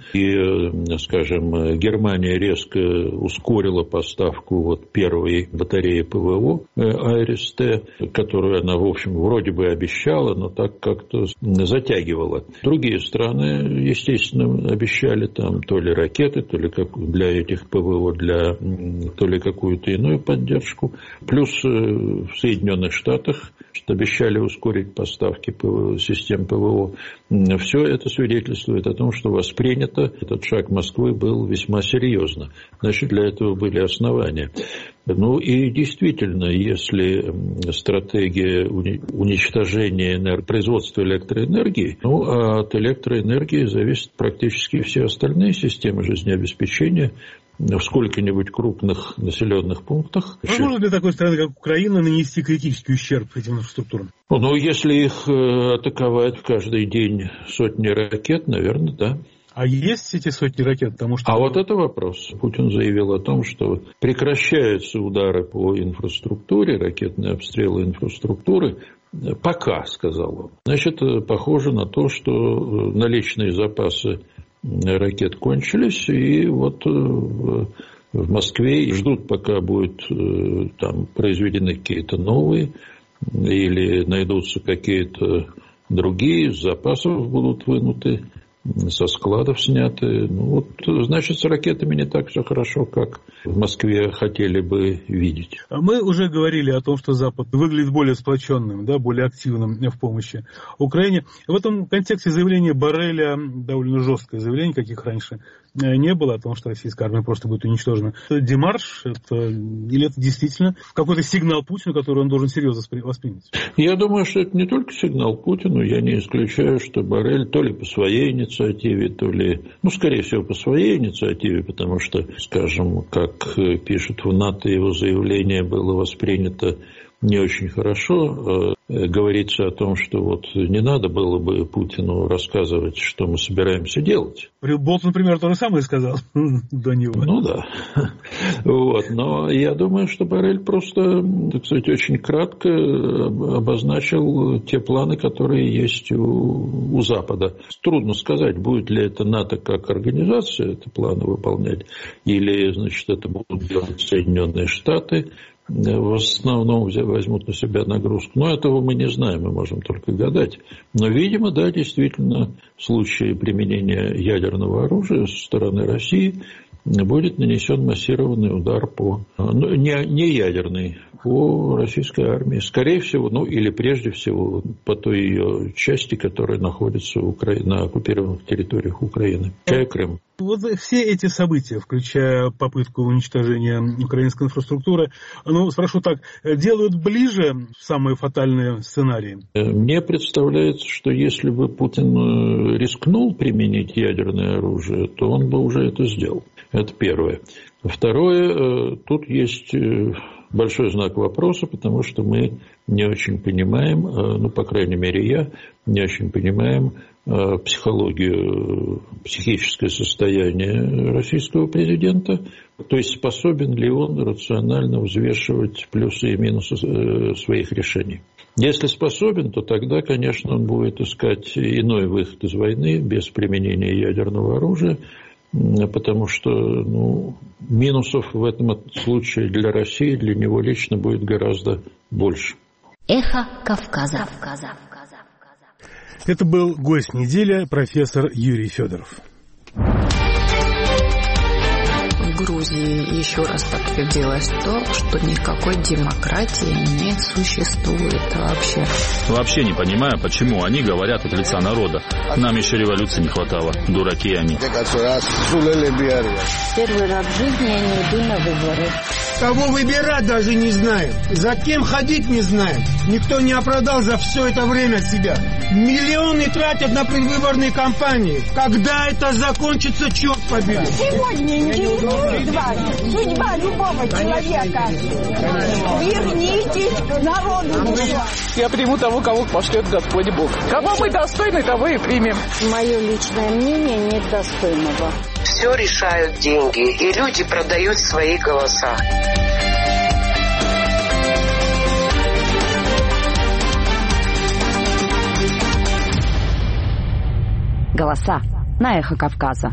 S2: и, скажем, Германия резко ускорила поставку вот первой батареи ПВО АРСТ, которую она, в общем, вроде бы обещала, но так как-то затягивала. Другие страны, естественно, обещали там то ли ракеты, то ли как для этих ПВО, для, то ли какую-то иную поддержку. Плюс в Соединенных Штатах обещали ускорить поставки ПВО, систем ПВО. Все это свидетельствует о том, что воспринято этот шаг Москвы был весьма серьезно. Значит, для этого были основания. Ну и действительно, если стратегия уничтожения производства электроэнергии, ну, а от электроэнергии зависят практически все остальные системы жизнеобеспечения в сколько-нибудь крупных населенных пунктах.
S1: Возможно для такой страны, как Украина, нанести критический ущерб этим инфраструктурам?
S2: Ну, если их атаковать каждый день сотни ракет, наверное, да.
S1: А есть эти сотни ракет? Потому что...
S2: А вот это вопрос. Путин заявил о том, что прекращаются удары по инфраструктуре, ракетные обстрелы инфраструктуры. Пока, сказал он. Значит, похоже на то, что наличные запасы ракет кончились, и вот в Москве ждут, пока будут там произведены какие-то новые, или найдутся какие-то другие, из запасов будут вынуты, со складов сняты. Ну, вот, значит, с ракетами не так все хорошо, как в Москве хотели бы видеть.
S1: Мы уже говорили о том, что Запад выглядит более сплоченным, да, более активным в помощи Украине. В этом контексте заявление Борреля, довольно жесткое заявление, каких раньше не было, о том, что российская армия просто будет уничтожена. Это демарш, это, или это действительно какой-то сигнал Путину, который он должен серьезно воспринять?
S2: Я думаю, что это не только сигнал Путину. Я не исключаю, что Боррель то ли по своей инициативе, то ли, ну, скорее всего, по своей инициативе, потому что, скажем, как пишут в НАТО, его заявление было воспринято не очень хорошо. Говорится о том, что вот не надо было бы Путину рассказывать, что мы собираемся делать.
S1: Болт, например, то же самое сказал до него.
S2: Ну да. Вот. Но я думаю, что Боррель просто, так сказать, очень кратко обозначил те планы, которые есть у, у Запада. Трудно сказать, будет ли это НАТО как организация эти планы выполнять, или, значит, это будут делать Соединенные Штаты. В основном возьмут на себя нагрузку. Но этого мы не знаем, мы можем только гадать. Но, видимо, да, действительно, в случае применения ядерного оружия со стороны России будет нанесен массированный удар по, ну, не, не ядерный, по российской армии. Скорее всего, ну или прежде всего, по той ее части, которая находится в Укра... на оккупированных территориях Украины, включая Крым.
S1: Вот все эти события, включая попытку уничтожения украинской инфраструктуры, ну, спрошу так, делают ближе самые фатальные сценарии?
S2: Мне представляется, что если бы Путин рискнул применить ядерное оружие, то он бы уже это сделал. Это первое. Второе, тут есть большой знак вопроса, потому что мы не очень понимаем, ну, по крайней мере, я не очень понимаем психологию, психическое состояние российского президента. То есть, способен ли он рационально взвешивать плюсы и минусы своих решений. Если способен, то тогда, конечно, он будет искать иной выход из войны без применения ядерного оружия, потому что ну, минусов в этом случае для России, для него лично будет гораздо больше.
S9: Эхо Кавказа.
S1: Это был гость недели, профессор Юрий Федоров.
S14: В Грузии еще раз подтвердилось то, что никакой демократии не существует вообще.
S15: Вообще не понимаю, почему они говорят от лица народа. Нам еще революции не хватало. Дураки они.
S16: Первый раз в жизни я не иду на выборы.
S17: Кого выбирать даже не знаем. За кем ходить не знаем. Никто не оправдал за все это время себя. Миллионы тратят на предвыборные кампании. Когда это закончится, черт побери.
S16: Сегодня интересует вас судьба любого человека. Вернитесь к народу.
S18: Я приму того, кого пошлет Господь Бог. Кого мы достойны, того и примем.
S16: Мое личное мнение нет достойного.
S19: Все решают деньги, и люди продают свои голоса.
S20: Голоса на Эхо Кавказа.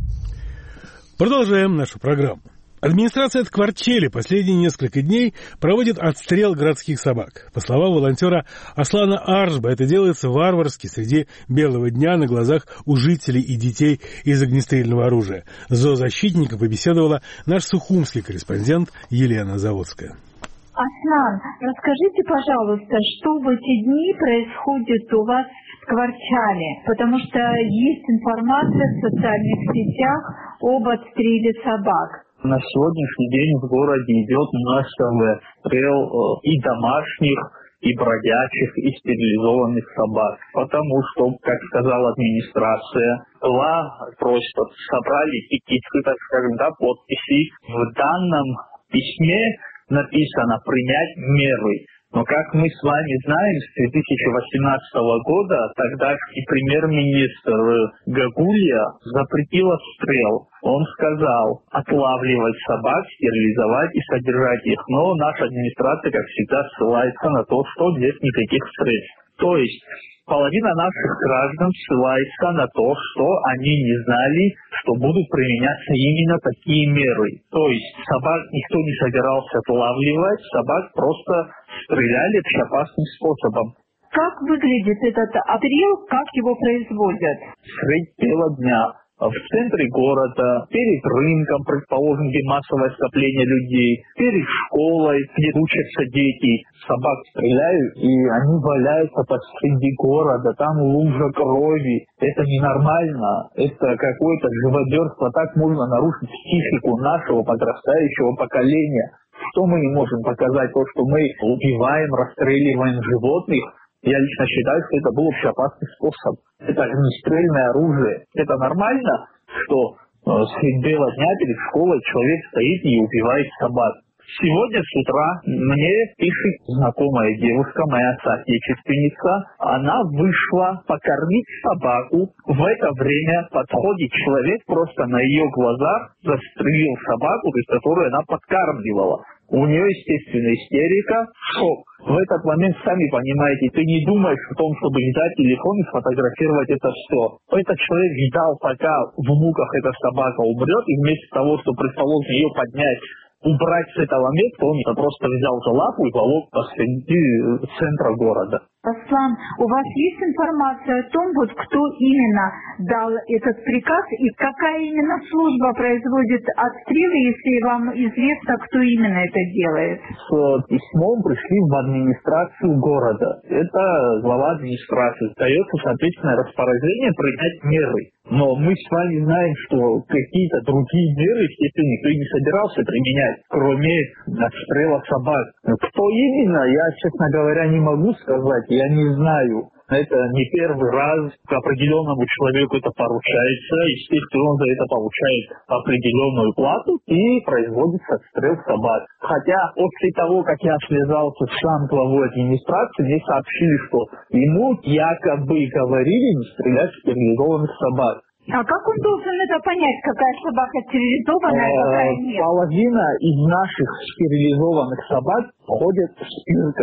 S1: Продолжаем нашу программу. Администрация Ткварчели последние несколько дней проводит отстрел городских собак. По словам волонтера Аслана Аршба, это делается варварски среди белого дня на глазах у жителей и детей из огнестрельного оружия. С зоозащитником побеседовала наш сухумский корреспондент Елена Заводская.
S21: Аслан, расскажите, пожалуйста, что в эти дни происходит у вас в Ткварчале? Потому что есть информация в социальных сетях об отстреле собак.
S22: На сегодняшний день в городе идет массовый отстрел и домашних, и бродячих, и стерилизованных собак. Потому что, как сказала администрация, была просьба, собрали петицию, так скажем, да, подписи. В данном письме написано «принять меры». Но, как мы с вами знаем, с две тысячи восемнадцатого года тогдашний премьер-министр Гагулия запретил отстрел. Он сказал отлавливать собак, стерилизовать и содержать их. Но наша администрация, как всегда, ссылается на то, что нет никаких средств. То есть половина наших граждан ссылается на то, что они не знали, что будут применяться именно такие меры. То есть собак никто не собирался отлавливать, собак просто стреляли общеопасным способом.
S21: Как выглядит этот отстрел, как его производят?
S22: Средь бела дня. В центре города, перед рынком, предположим, где массовое скопление людей, перед школой, где учатся дети, собак стреляют, и они валяются посреди города, там лужа крови. Это ненормально, это какое-то живодерство, так можно нарушить психику нашего подрастающего поколения. Что мы не можем показать? То, что мы убиваем, расстреливаем животных. Я лично считаю, что это был общеопасный способ. Это огнестрельное оружие. Это нормально, что э, средь бела дня перед школой человек стоит и убивает собак. Сегодня с утра мне пишет знакомая девушка, моя соотечественница. Она вышла покормить собаку. В это время подходит человек, просто на ее глазах застрелил собаку, то есть, которую она подкармливала. У нее, естественно, истерика, шок. В этот момент, сами понимаете, ты не думаешь о том, чтобы взять телефон и сфотографировать это все. Этот человек ждал, пока в муках эта собака умрет, и вместо того, чтобы, предположим, ее поднять, убрать с этого места, он просто взял за лапу и поволок посреди центра города.
S21: Аслан, у вас есть информация о том, вот кто именно дал этот приказ и какая именно служба производит отстрелы, если вам известно, кто именно это делает?
S22: С письмом пришли в администрацию города. Это глава администрации. Дается, соответственно, распоряжение принять меры. Но мы с вами знаем, что какие-то другие меры, естественно, никто не собирался применять, кроме отстрела собак. Кто именно, я, честно говоря, не могу сказать. Я не знаю. Это не первый раз определенному человеку это поручается. Естественно, он за это получает определенную плату и производится отстрел собак. Хотя после того, как я связался с сам главой администрации, мне сообщили, что ему якобы говорили не стрелять в стерилизованных собак.
S21: А как он должен это понять, какая собака стерилизованная, а какая нет?
S22: Половина из наших стерилизованных собак ходят с пилками.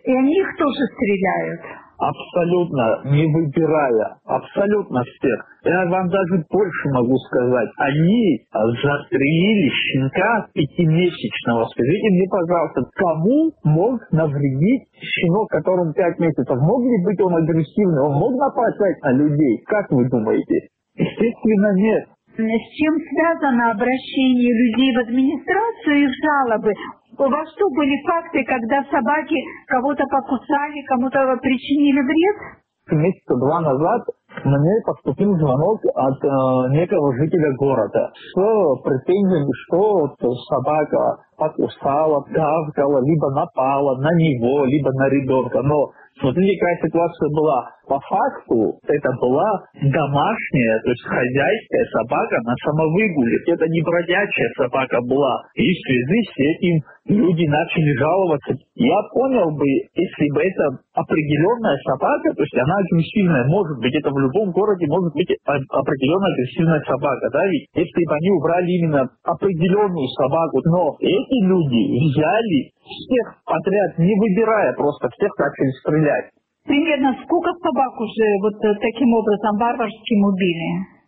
S21: И они их тоже стреляют?
S22: Абсолютно, не выбирая, абсолютно всех. Я вам даже больше могу сказать. Они застрелили щенка пятимесячного. Скажите мне, пожалуйста, кому мог навредить щенок, которому пять месяцев? Мог ли быть он агрессивный? Он мог нападать на людей? Как вы думаете? Естественно, нет.
S21: С чем связано обращение людей в администрацию и в жалобы? У вас что, были факты, когда собаки кого-то покусали, кому-то причинили вред?
S22: Месяца два назад мне поступил звонок от э, некого жителя города с претензиями, что вот собака покусала, гавкала, либо напала на него, либо на ребенка. Но смотрите, какая ситуация была. По факту это была домашняя, то есть хозяйская собака на самовыгуле. Это не бродячая собака была. И в связи с этим люди начали жаловаться. Я понял бы, если бы это определенная собака, то есть она агрессивная, может быть, это в любом городе может быть определенная агрессивная собака, да, ведь если бы они убрали именно определенную собаку, но эти люди взяли всех подряд, не выбирая, просто всех начали стрелять.
S21: Примерно сколько собак уже вот таким образом варварским убили?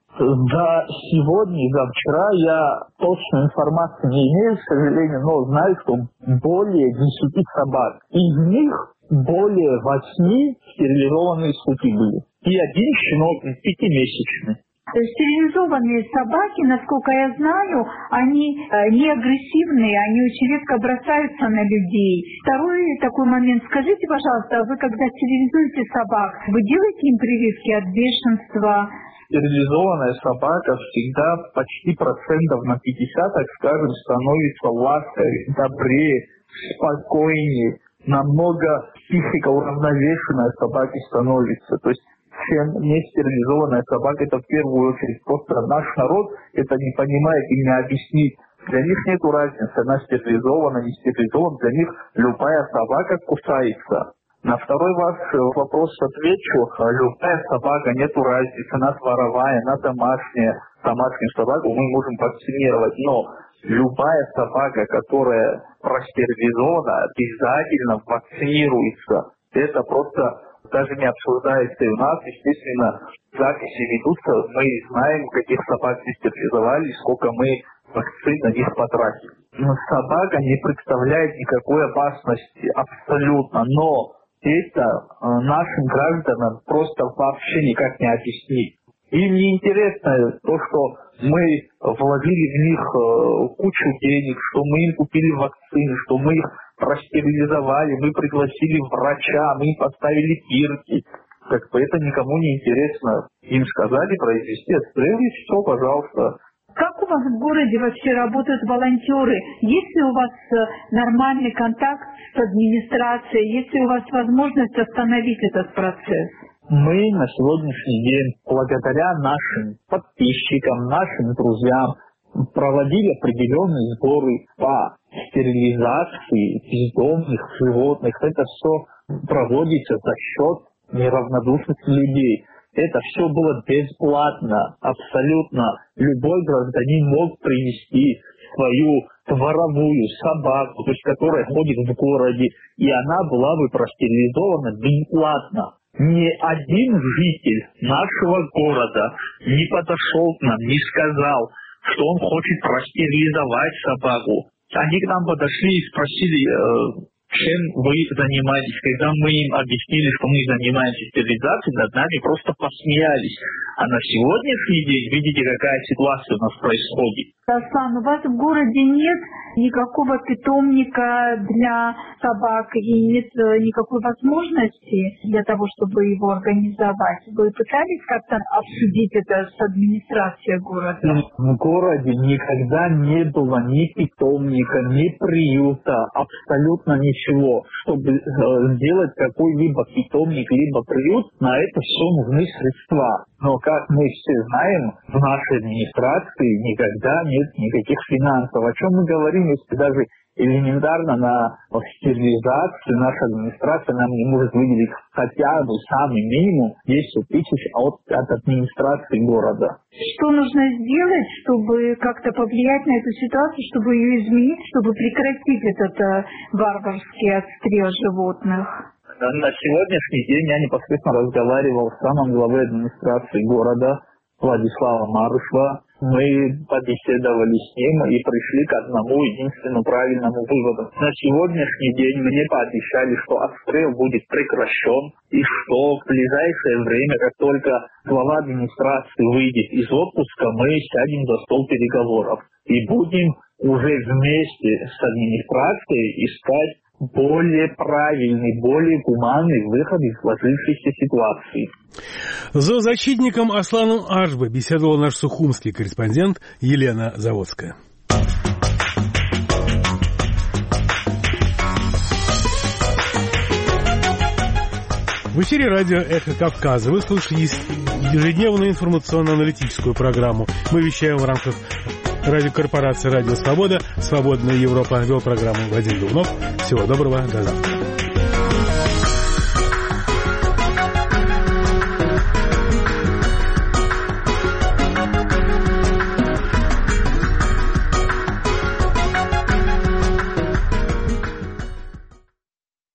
S22: За сегодня и за вчера я точной информации не имею, к сожалению, но знаю, что более десяти собак. Из них более восьми стерилизованные суки были. И один щенок пятимесячный.
S21: Стерилизованные собаки, насколько я знаю, они не агрессивные, они очень редко бросаются на людей. Второй такой момент. Скажите, пожалуйста, вы когда стерилизуете собак, вы делаете им прививки от бешенства?
S22: Стерилизованная собака всегда почти процентов на пятьдесят, так скажем, становится ласковее, добрее, спокойнее, намного психика уравновешенная собаки становится. То есть чем нестерилизованная собака, это в первую очередь. Просто наш народ это не понимает и не объяснит. Для них нет разницы, она стерилизована, не стерилизована. Для них любая собака кусается. На второй ваш вопрос отвечу. Любая собака, нет разницы, она дворовая, она домашняя. Домашнюю собаку мы можем вакцинировать, но любая собака, которая простерилизована, обязательно вакцинируется. Это просто даже не обсуждается и у нас, естественно, записи ведутся, мы знаем, каких собак мы стерилизовали, сколько мы вакцин на них потратили. Но собака не представляет никакой опасности, абсолютно, но это нашим гражданам просто вообще никак не объяснить. Им не интересно то, что мы вложили в них кучу денег, что мы им купили вакцины, что мы их простерилизовали, мы пригласили врача, мы им поставили пирки. Как бы это никому не интересно. Им сказали произвести отстрел, и все, пожалуйста.
S21: Как у вас в городе вообще работают волонтеры? Есть ли у вас нормальный контакт с администрацией? Есть ли у вас возможность остановить этот процесс?
S22: Мы на сегодняшний день, благодаря нашим подписчикам, нашим друзьям, проводили определенные сборы по стерилизации бездомных животных. Это все проводится за счет неравнодушных людей. Это все было бесплатно, абсолютно. Любой гражданин мог принести свою дворовую собаку, то есть которая ходит в городе, и она была бы простерилизована бесплатно. Ни один житель нашего города не подошел к нам, не сказал, что он хочет простерилизовать собаку. Они к нам подошли и спросили, чем вы занимаетесь. Когда мы им объяснили, что мы занимаемся стерилизацией, над нами просто посмеялись. А на сегодняшний день, видите, какая ситуация у нас происходит.
S21: Аслан, у вас в городе нет никакого питомника для собак и нет никакой возможности для того, чтобы его организовать? Вы пытались как-то обсудить это с администрацией города?
S22: В городе никогда не было ни питомника, ни приюта, абсолютно ничего. Чтобы сделать какой-либо питомник, либо приют, на это все нужны средства. Но, как мы все знаем, в нашей администрации никогда нет никаких финансов. О чем мы говорим стоимости, даже элементарно на стерилизацию наша администрация нам не может выделить хотя бы самый минимум десять тысяч от, от администрации города.
S21: Что нужно сделать, чтобы как-то повлиять на эту ситуацию, чтобы ее изменить, чтобы прекратить этот э, варварский отстрел животных?
S22: На сегодняшний день я непосредственно разговаривал с самым главой администрации города Владиславом Марушва. Мы побеседовали с ним и пришли к одному единственному правильному выводу. На сегодняшний день мне пообещали, что отстрел будет прекращен и что в ближайшее время, как только глава администрации выйдет из отпуска, мы сядем за стол переговоров и будем уже вместе с администрацией искать более правильный, более гуманный выход из сложившейся ситуации.
S1: С зоозащитником Асланом Ашбы беседовал наш сухумский корреспондент Елена Заводская. В эфире радио «Эхо Кавказа». Вы слушаете ежедневную информационно-аналитическую программу. Мы вещаем в рамках радиокорпорации «Радио Свобода». «Свободная Европа». Вел программу Вадим Дубнов. Всего доброго. До завтра.